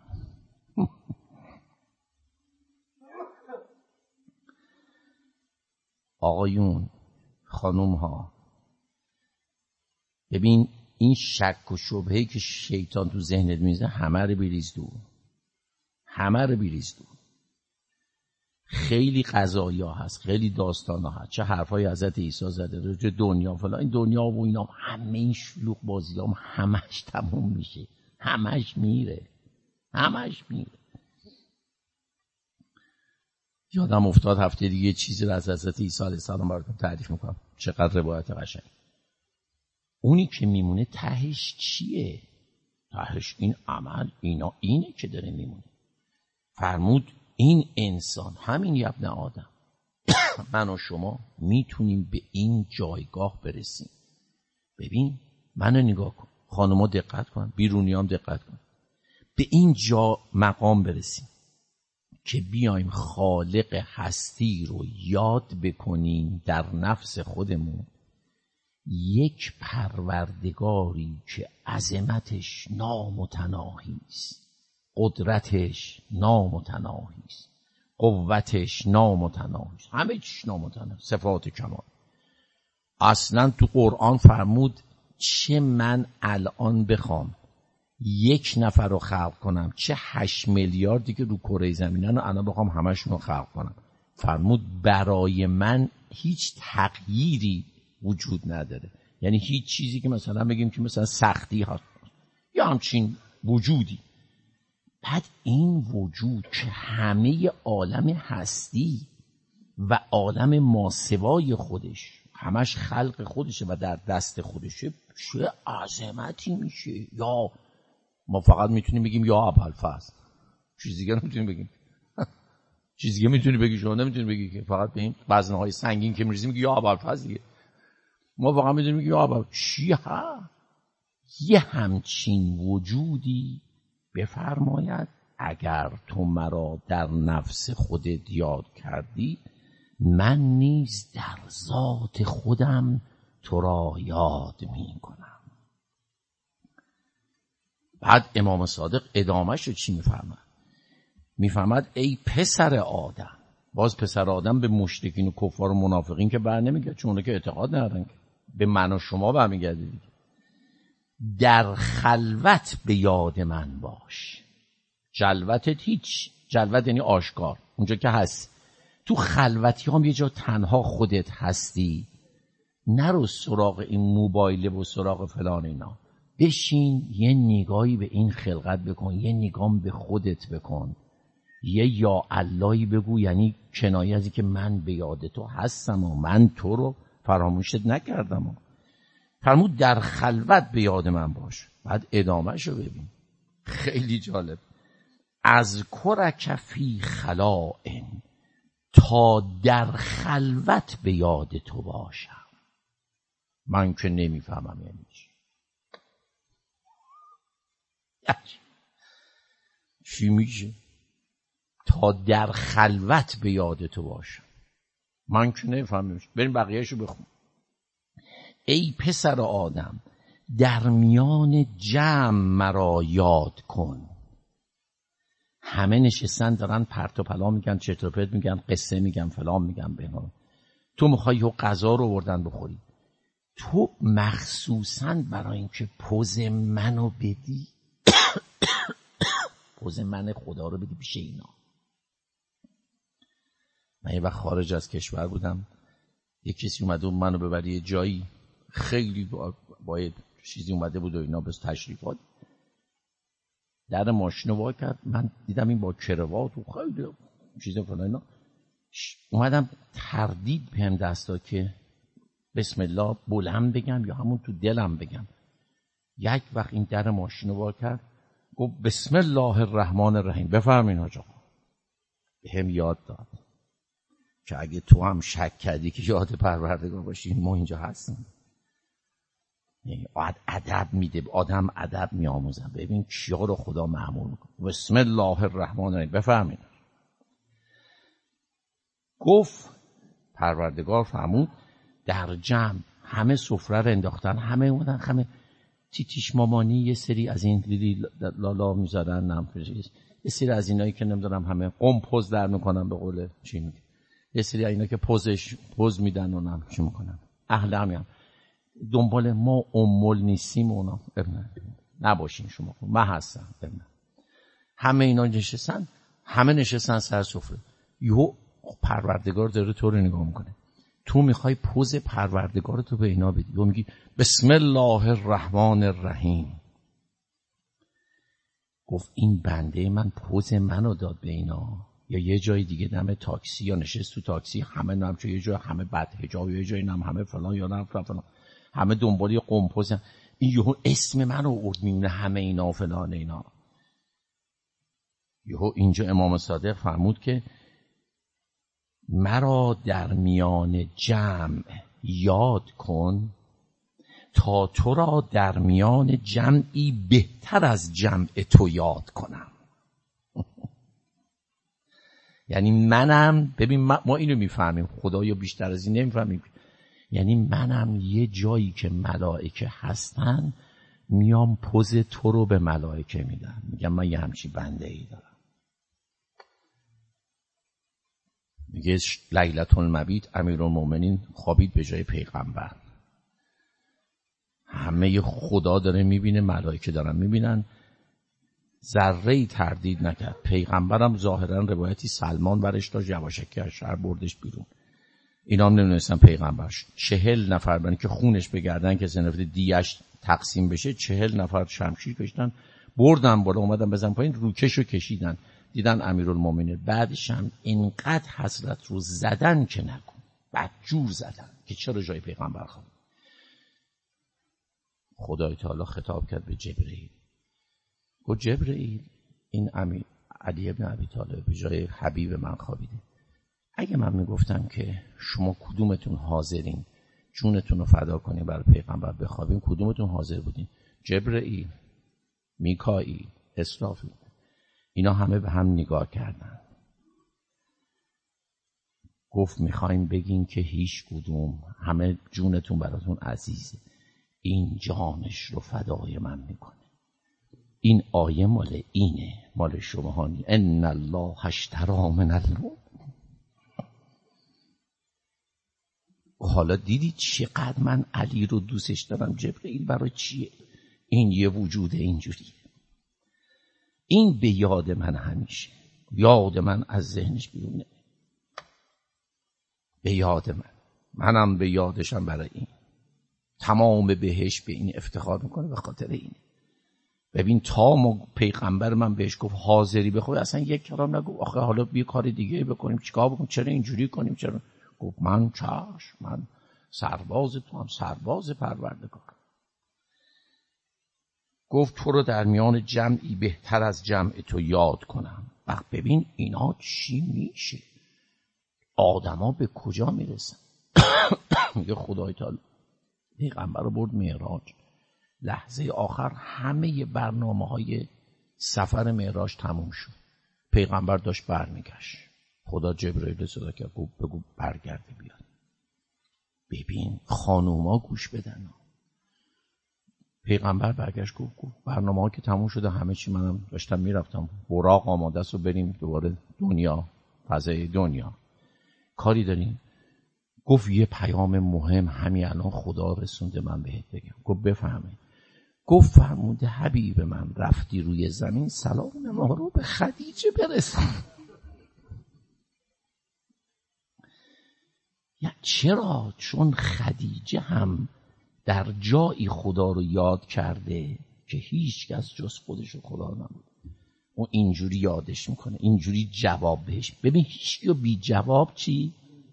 S1: آقایون، خانوم ها، ببین این شک و شبهه‌ای که شیطان تو ذهنت میزنه همه رو بریز دور، همه رو بریز دور. خیلی قضایا هست، خیلی داستانا هست، چه حرفای حضرت عیسی زده چه دنیا فلان، این دنیا و اینا همه این شلوغ بازی هم همش تموم میشه، همش میره. یادم افتاد هفته دیگه چیزی رو از حضرت عیسی علیه السلام براتون تعریف میکنم، چقدر روایت قشنگ. اونی که میمونه تهش چیه؟ تهش این عمل، اینا اینه که داره میمونه. فرمود این انسان، همین ابن آدم، من و شما میتونیم به این جایگاه برسیم. ببین منو نگاه کن، خانوما دقت کن، بیرونیام دقت کن، به این مقام برسیم که بیایم خالق هستی رو یاد بکنیم در نفس خودمون، یک پروردگاری که عظمتش نامتناهی است، قدرتش نامتناهی است، قوتش نامتناهی است، همه چیش نامتناهی، صفات کمال. اصلا تو قرآن فرمود چه من الان بخوام یک نفر رو خلق کنم، چه 8 میلیاردی که رو کره زمینن رو الان بخوام همشون رو خلق کنم، فرمود برای من هیچ تغییری وجود نداره. یعنی هیچ چیزی که مثلا بگیم که مثلا سختی هست یا همچین وجودی، بعد این وجود که همه عالم هستی و عالم ماسوای خودش همش خلق خودشه و در دست خودشه، چه عظمتی میشه. یا ما فقط میتونیم بگیم یا ابوالفضل، چیز دیگه نمیتونیم بگیم. چیز دیگه میتونی بگی، شما نمیتونی بگی که فقط به این وزنهای سنگین که میریزیم میگی یا ابوالفضل دیگه. ما واقعا میدونیم که یا ابوالفضل چی ها؟ یه همچین وجودی بفرماید اگر تو مرا در نفس خودت یاد کردی، من نیز در ذات خودم تو را یاد می کنم. بعد امام صادق ادامهش رو چی میفرماد؟ میفرماد ای پسر آدم. باز پسر آدم به مشرکین و کفار و منافقین که بر نمیگرد، چون اونا که اعتقاد ندارن، به من و شما برمیگرده دیگه. در خلوت به یاد من باش. جلوتت هیچ، جلوت یعنی آشکار، اونجا که هست. تو خلوتی هم یه جا تنها خودت هستی، نرو سراغ این موبایل و سراغ فلان اینا، بشین یه نگاهی به این خلقت بکن، یه نگاه به خودت بکن، یه یا اللهی بگو، یعنی کنایه از این که من به یاد تو هستم و من تو رو فراموشت نکردم. فرمود در خلوت به یاد من باش. بعد ادامهشو ببین، خیلی جالب. از کرک فی خلائن، تا در خلوت به یاد تو باشم. من که نمیفهمم یعنی چی میشه تا در خلوت به یاد تو باشم؟ من که نمیفهمم. بریم بقیهشو بخون. ای پسر آدم در میان جمع مرا یاد کن. همه نشستن دارن پرت و پلا میگن، چرت و پرت میگن، قصه میگن، فلان میگن، بهنام. تو میخوای یه غذا رو آوردن بخوری، تو مخصوصاً برای اینکه پوز منو بدی پوز من خدا رو بدی پیش اینا. من یه وقت خارج از کشور بودم، یه کسی اومده بود منو ببره یه جایی، خیلی باید چیزی اومده بود و اینا، بس تشریفات. در ماشین رو وا کرد، من دیدم این با کروات و خیلی چیزا فلان اینا. اومدم تردید بهم دست داد که بسم الله بلند بگم یا همون تو دلم بگم. یک وقت این در ماشین رو وا کرد، گفت بسم الله الرحمن الرحیم. بفرمایید حاج آقا. بهم یاد داد که اگه تو هم شک کردی که یاد پروردگار باشی، ما اینجا هستیم. ادب میده آدم، ادب میآموزن. ببین کیا رو خدا مأمور میکنه. بسم الله الرحمن الرحیم. بفرمایید. گفت پروردگار فرمود در جمع همه سفره رو انداختن، همه اومدن، همه تیتیش مامانی، یه سری از این لیلی لالا میذارن، نمفرشیش، یه سری از اینایی که نمیدونم همه قمپوز در میکنن، به قول چی میگه، یه سری اینا که پوز میدن و نم چی میکنن، اهل همین دنبال ما امول نیستیم اونا نباشین شما، من هستم. همه اینا نشستن، همه نشستن سر سفره. یهو پروردگار داره تو رو نگاه میکنه، تو میخوای پوز پروردگار تو به اینا بدی، تو میگی بسم الله الرحمن الرحیم. گفت این بنده من پوز منو داد به اینا، یا یه جای دیگه دم تاکسی یا نشست تو تاکسی همه نمیشه، یه جای همه بد حجاب، یه جای همه فلان یا نه فلان، همه دنبالی قمپوز، این یهو اسم منو آورد میونه همه اینا فلان اینا. یهو اینجا امام صادق فرمود که مرا در میان جمع یاد کن تا تو را در میان جمعی بهتر از جمع تو یاد کنم. یعنی منم، ببین ما اینو میفهمیم، خدایا بیشتر از این نمیفهمیم، یعنی منم یه جایی که ملائکه هستن میام پوز تو رو به ملائکه میدم، میگم من یه همچی بنده ای دارم. میگه لیلة المبیت امیرالمومنین خوابید به جای پیغمبر، همه خدا داره میبینه، ملائکه دارن میبینن، ذره‌ای تردید نکرد. پیغمبرم ظاهرا روایتی سلمان برش داشت، یواشکی از شهر بردش بیرون، اینا هم نمیدونستن پیغمبر. 40 نفر برن که خونش بگردن که سنفت دیش تقسیم بشه، 40 نفر شمشیر کشیدن بردن بالا، اومدن بزن پایین، روکشو کشیدن، دیدن امیرالمومنین. بعدش هم اینقدر حضرت رو زدن که نکن، بعد جور زدن که چرا جای پیغمبر خواب. خدای تعالی خطاب کرد به جبرئیل، گفت جبرئیل این علی ابن ابی طالب به جای حبیب من خوابیده. اگه من میگفتم که شما کدومتون حاضرین جونتون رو فدا کنین برای پیغمبر بخوابین، کدومتون حاضر بودین؟ جبرئیل، میکائیل، اسرافیل. اینا همه به هم نگاه کردن. گفت میخوایم بگین که هیچ کدوم، همه جونتون براتون عزیزه، این جانش رو فدای من میکنه. این آیه مال اینه، مال شما نی. ان الله اشتری من المؤمنین. حالا دیدی چقدر من علی رو دوستش دارم. جبرئیل برای چیه؟ این یه وجود اینجوریه، این به یاد من همیشه، یاد من از ذهنش بیرون نمیره، به یاد منم به یادشم. برای این تمام بهش به این افتخار میکنه، به خاطر این. ببین تا پیغمبر من بهش گفت حاضری بخوای، اصلا یک کلام نگفت آخه حالا بیا کار دیگه بکنیم، چیکار بکنیم، چرا اینجوری کنیم، چرا. گفت من چشم، من سرباز تو هم سرباز پروردگار. گفت تو رو در میان جمعی بهتر از جمع تو یاد کنم. وقت ببین اینا چی میشه، آدما به کجا میرسن. میگه خدای تعالی پیغمبر رو برد معراج، لحظه آخر همه برنامه‌های سفر معراج تموم شد، پیغمبر داشت برمیگشت، خدا جبرئیل صدا کرد، بگو برگرده بیاد. ببین خانوما گوش بدن. پیغمبر برگشت گفت برنامه‌ها که تموم شده همه چی، منم داشتم میرفتم، براق آماده است و بریم دوباره دنیا، فضای دنیا، کاری داریم. گفت یه پیام مهم همین الان خدا رسونده من بهت بگم. گفت بفهمه. گفت فرموده حبیب من رفتی روی زمین، سلام ما رو به خدیجه برسون. یا چرا؟ چون خدیجه هم در جایی خدا رو یاد کرده که هیچ کس جز خودش رو خدا نبود. اون اینجوری یادش میکنه، اینجوری جواب بهش. ببین هیچ یا بی جواب چی؟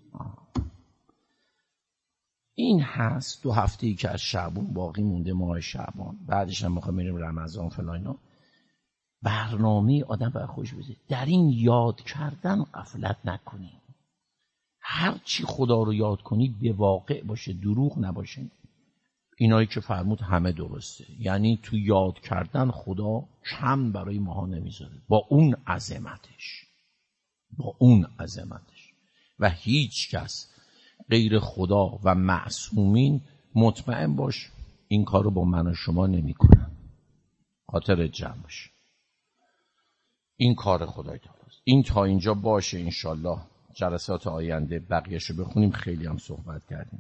S1: این هست 2 هفته‌ای که از شعبان باقی مونده، ماه شعبان، بعدش هم میخوام بریم رمضان فلان اینا. برنامه آدم باید خوش بشه، در این یاد کردن غفلت نکنی. هر چی خدا رو یاد کنی به واقع باشه، دروغ نباشه. اینایی که فرمود همه درسته، یعنی تو یاد کردن خدا کم برای ماها نمیذاره، با اون عظمتش، با اون عظمتش. و هیچ کس غیر خدا و معصومین مطمئن باش این کارو با من و شما نمی کنن. خاطر جمع باش، این کار خدای تعالی است. این تا اینجا باشه، انشالله جلسات آینده بقیه‌شو بخونیم. خیلی هم صحبت کردیم.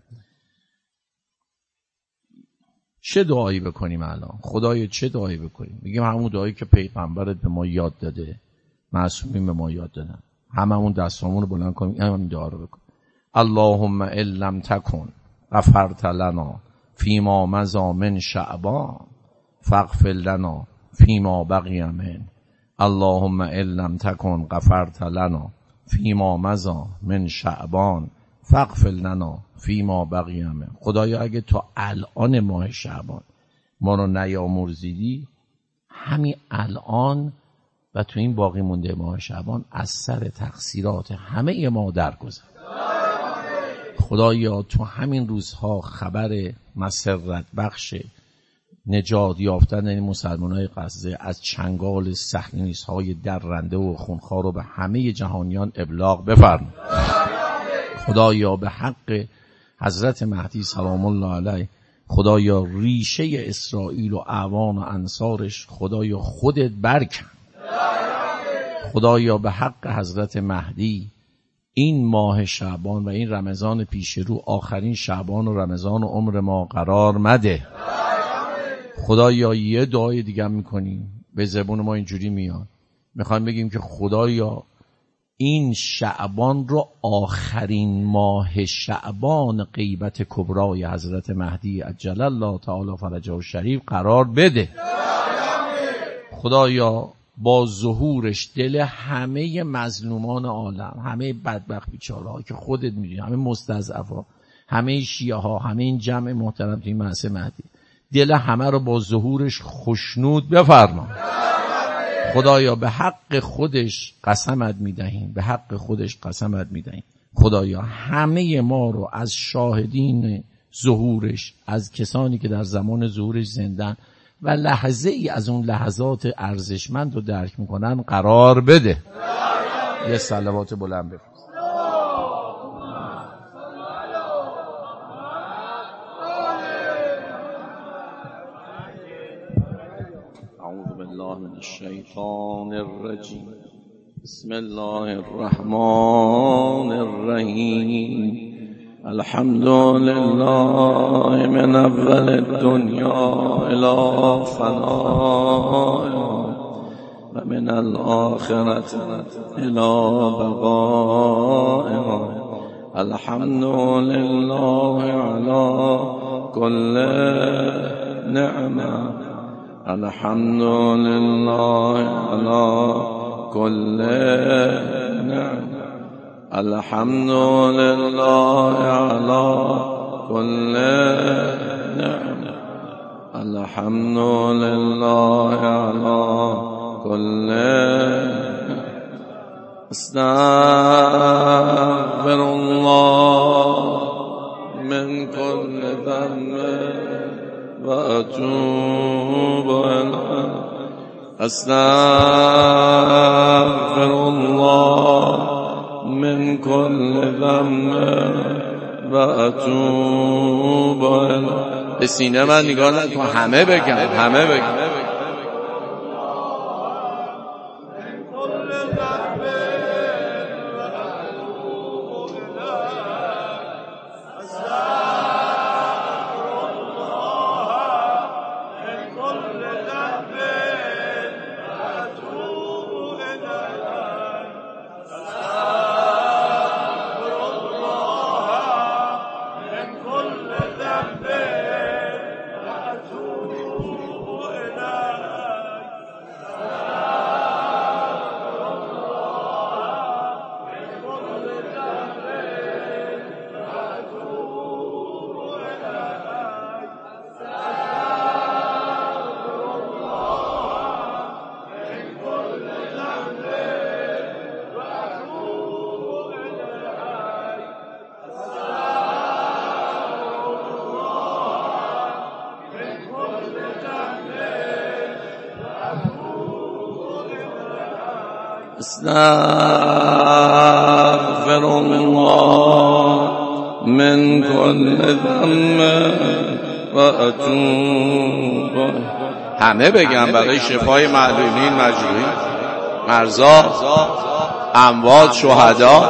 S1: چه دعایی بکنیم الان؟ خدایا چه دعایی بکنیم؟ میگیم همون دعایی که پیغمبرت به ما یاد داده، معصومین به ما یاد دادن. هممون دستامون رو بلند کنیم این دعا رو بکنیم. اللهم ان لم تکن غفرت لنا فیما مضی من شعبان فاغفر لنا فیما بقی من. اللهم ان لم تکن غفرت لنا فیما مضی من شعبان فاغفر لنا فیما بقی من. خدایا اگه تا الان ماه شعبان ما رو نیامرزیدی، همین الان و تو این باقی مونده ماه شعبان از سر تقصیرات همه ما درگذر. خدایا تو همین روزها خبر مسرت بخش نجات یافتن این مسلمانای غزه از چنگال صهیونیست‌های درنده و خونخوار رو به همه جهانیان ابلاغ بفرما. خدایا به حق حضرت مهدی سلام الله علیه، خدایا ریشه اسرائیل و اعوان و انصارش خدایا خودت برکن. خدایا به حق حضرت مهدی این ماه شعبان و این رمضان پیش رو آخرین شعبان و رمضان و عمر ما قرار مده. خدایا یه دعای دیگه میکنیم به زبون ما اینجوری میاد، میخوایم بگیم که خدایا این شعبان رو آخرین ماه شعبان غیبت کبرای حضرت مهدی عجل الله تعالی فرجه الشریف قرار بده. خدایا با ظهورش دل همه مظلومان عالم، همه بدبخت بیچاره‌ها که خودت میدونی، همه مستضعفا، همه شیعه ها، همه این جمع محترم توی مراسم مهدی، دل همه رو با ظهورش خوشنود بفرما. خدایا به حق خودش قسمت میدهیم، به حق خودش قسمت میدهیم. خدایا همه ما رو از شاهدین ظهورش، از کسانی که در زمان ظهورش زندن و لحظه ای از اون لحظات ارزشمند رو درک میکنن قرار بده. یه صلوات بلند بفرست. اعوذ بالله من الشیطان الرجیم. بسم الله الرحمن الرحیم. الحمد لله من اول الدنیا الى فنائها و من الآخرة الى بقائها. الحمد لله على كل نعمة. الحمد لله على كل نعمة. الحمد لله على كل نعمة. الحمد لله على كل نعمة. استغفر الله من كل ذنب وأتوب إليه. استغفر الله من كل ذنب و اتوب الیه. به سینه من نگاه نکن، همه بگم، همه بگم. استغفر الله من كل ذنب و اتوب. همه بگم برای شفای معلولین، مجروحین، مرضا، اموات، شهدا.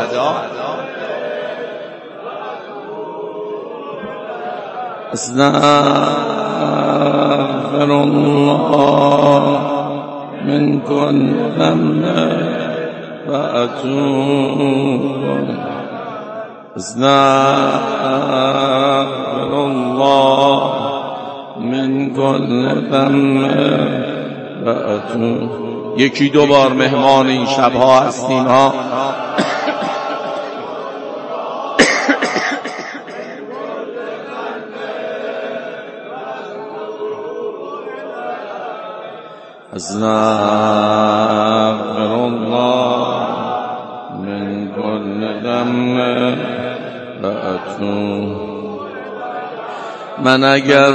S1: استغفر الله من كل ذنب و اتوب استغفر الله من کل ذنب و اتوب. یکی دو بار مهمان این شبها هستیم ها. استغفر الله من كل ذنب و اتوب. من اگر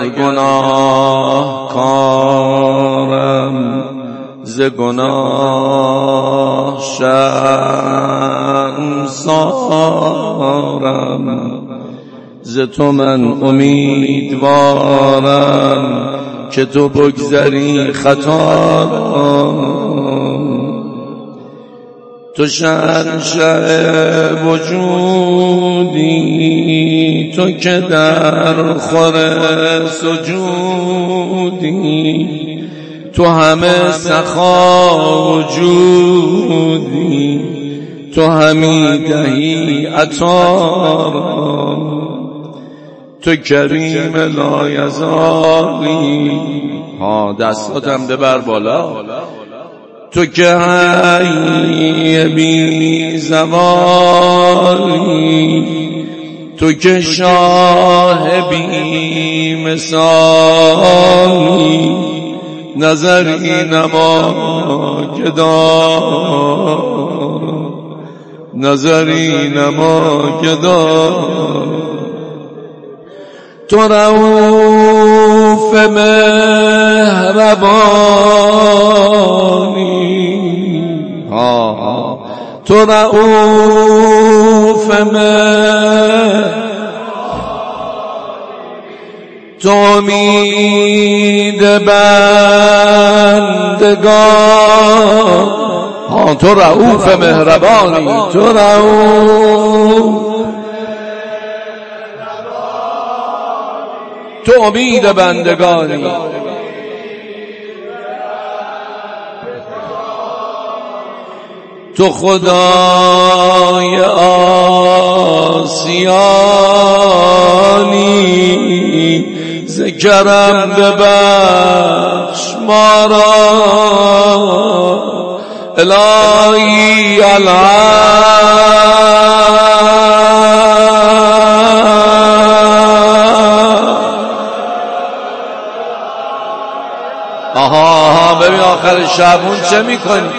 S1: گناهکارم ز گناه شرمسارم، ز تو من امیدوارم که تو بگذری خطا را. تو شهنشه وجودی، تو که در خور سجودی، تو همه سخا وجودی، تو همی دهی عطا را. تو کریم لایزالی، ها دستاتم ببر بالا. تو که حی بی زوالی، تو که شاه بی مثالی، نظری نما گدا، نظری نما گدا. تو رؤوف مهربانی، تو رؤوف مهربانی، تو امید بندگان. تو رؤوف مهربانی، تو رؤوف، تو امید بندگانی. تو خدای آسیانی، ز کرم ببخش ما را. الهی آها ببین آخر شبون چه میکنی؟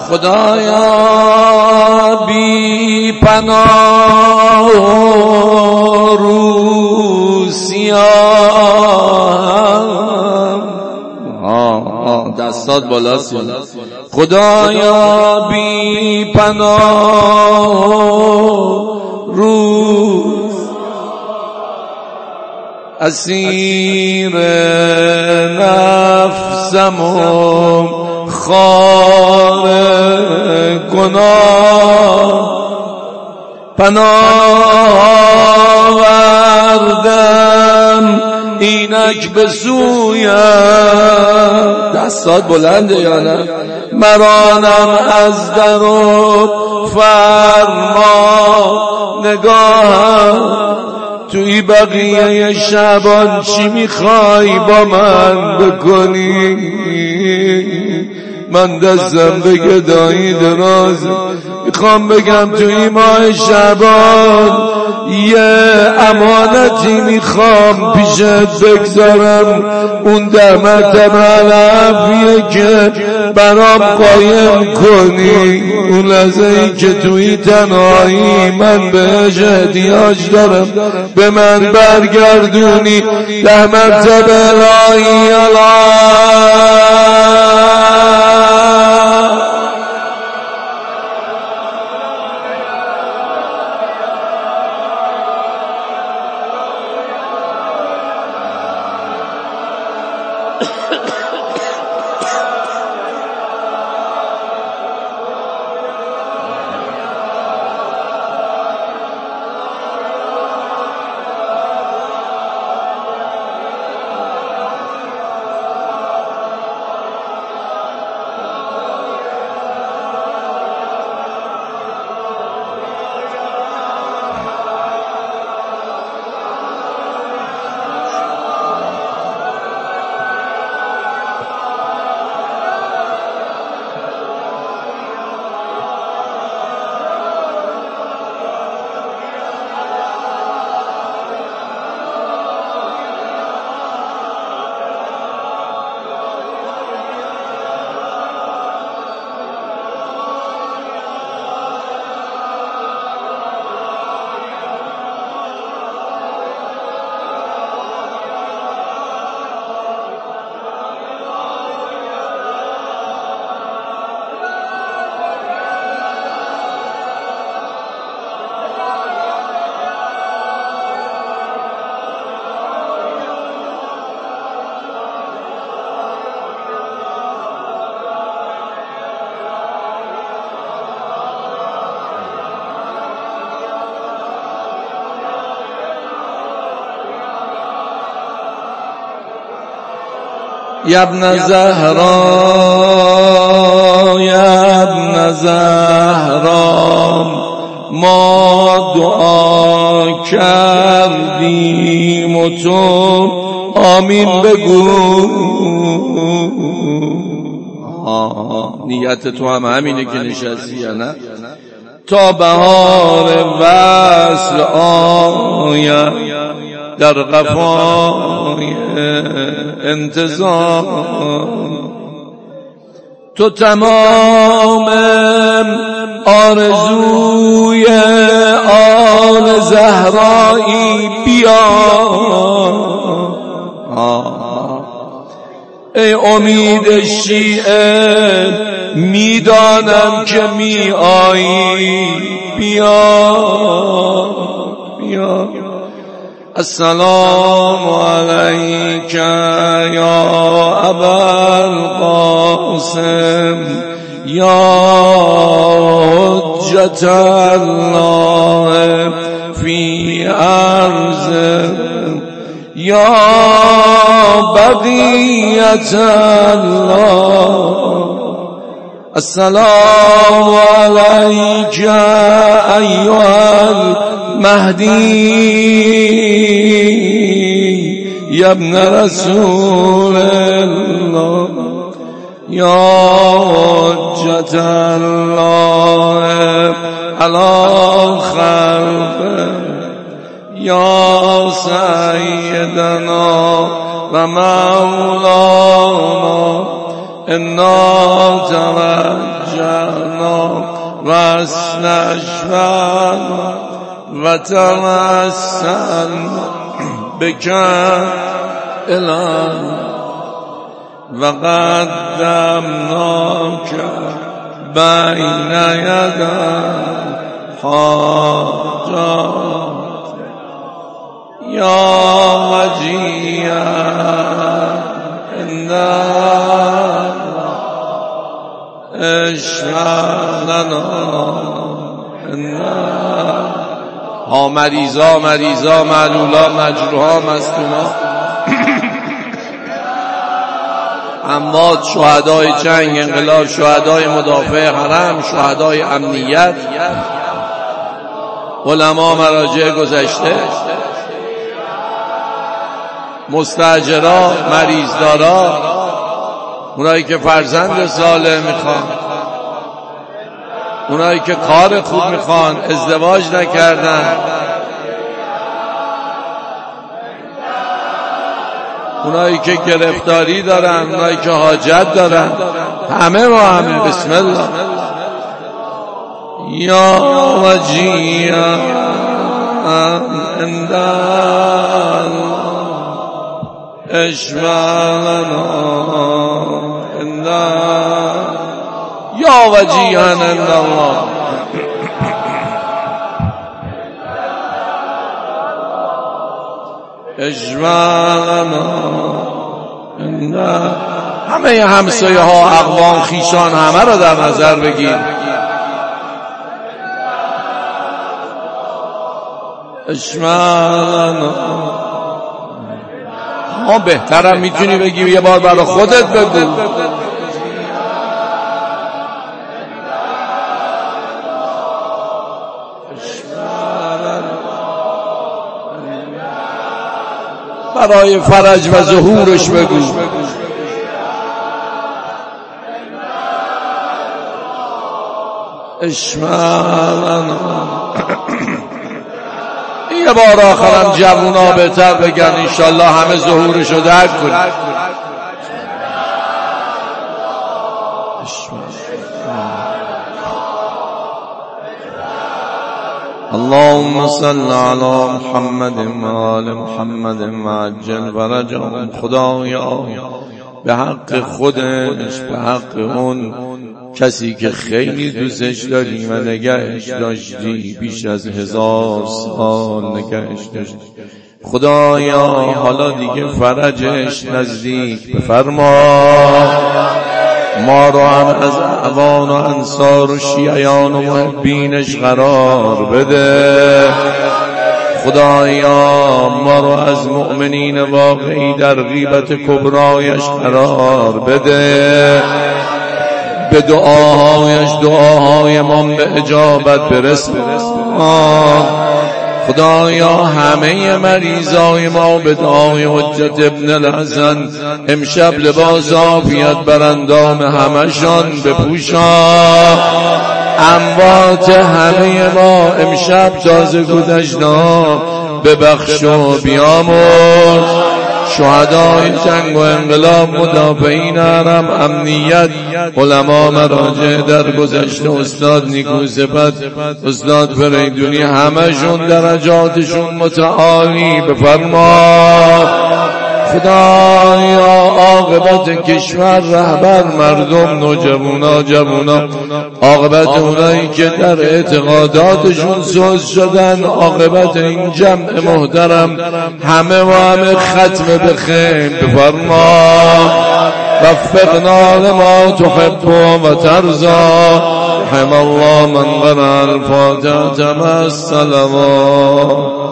S1: خدایا بی پناه رو سیاه، دستات بالاست. خدایا بی پناه رو اسیر نفسم و خار گناه، پناه آوردم اینک به سویم. دستات بلنده یا نه؟ مرانم از در و فرما نگاه، توی بقیه شبان چی میخوای با من بکنی؟ من دستم به گدایی دراز، میخوام بگم توی ماه شبان یه امانتی میخوام پیشت بگذارم، اون 10 مرتبه علفیه که برام قایم کنی. اون لحظه ای که توی تنهایی من بهش احتیاج دارم، به من برگردونی 10 مرتبه لا اله. یا ابن زهرا یا ابن زهرا، ما دعا کردیم و تو آمین بگو. نیت تو هم همینه که نشستی یا نه؟ تا بهار وصل آید در قفای انتظار، تو تمام آرزوی آل زهرایی بیا. ای امید شیعه میدانم که می آیی، بیا بیا. السلام علیک یا ابا القاسم یا حجت الله فی ارض یا بقیت الله. السلام علیک ایها المهدی یا ابن رسول الله یا حجت الله علی خلقه یا سیدنا و مولانا. انا توجهنا جانا واستشفعنا وتوسلنا بك إلهنا وقدمناك بين يدي حاجات يا وجيها النار اشفع لنا النار. ها مریضا معلولا مجروحا مصدوما اموات، شهدای جنگ، انقلاب، شهدای مدافع حرم، شهدای امنیت، علما مراجع گذشته، مستاجرا، مریضدارا، اونایی که فرزند صالح میخوان، اونایی که کار خوب میخوان، ازدواج نکردن، اونایی که گرفتاری دارن، اونایی که حاجت دارن، همه با همه. بسم الله. یا وجیها عند اشفع لنا عند یا وجیها عند الله اشفع لنا عند. همه همسایه ها، اقوام، خیشان، همه رو در نظر بگیر. اشفع لنا. ها بهترم میتونی بگی یه بار برای خودت بگو. برای فرج و ظهورش بگو. اشفع لنا. یه بار آخرم جوونا بهتر بگن انشالله همه ظهورشو درک کنیم. اللهم صل على محمد و آل محمد وعجل فرجهم. خدایا به حق خودش، به حق اون کسی که خیلی دوستش داری و نگهش داشتی، بیش از 1000 سال نگهش داشتی، خدایا حالا دیگه فرجش نزدیک بفرما. ما رو هم از اعوان و انصار و شیعیان و محبینش قرار بده. خدایا ما رو از مؤمنین واقعی در غیبت کبرایش قرار بده. به دعاهایش دعاهای ما به اجابت برس. خدایا همه مریضای ما به دعای حجت ابن الحسن امشب لباس عافیت بر اندام همشان بپوشان. اموات همه ما امشب تازه گذشته‌ها ببخش و بیامرز. شهدای جنگ و انقلاب، مدافعین حرم، امنیت، علما مراجع در گذشته، استاد نیکو صفت، استاد فریدونی، همشون درجاتشون متعالی بفرما. خدایا عاقبت کشور، رهبر، مردم، نوجوانا، جوانا، عاقبت اونایی که در اعتقاداتشون سوز شدن، عاقبت این جمع محترم همه و همه ختم بخیر بفرما. وفقنا لما تحب و ترضى. رحم الله من قرأ الفاتحة مع الصلوات.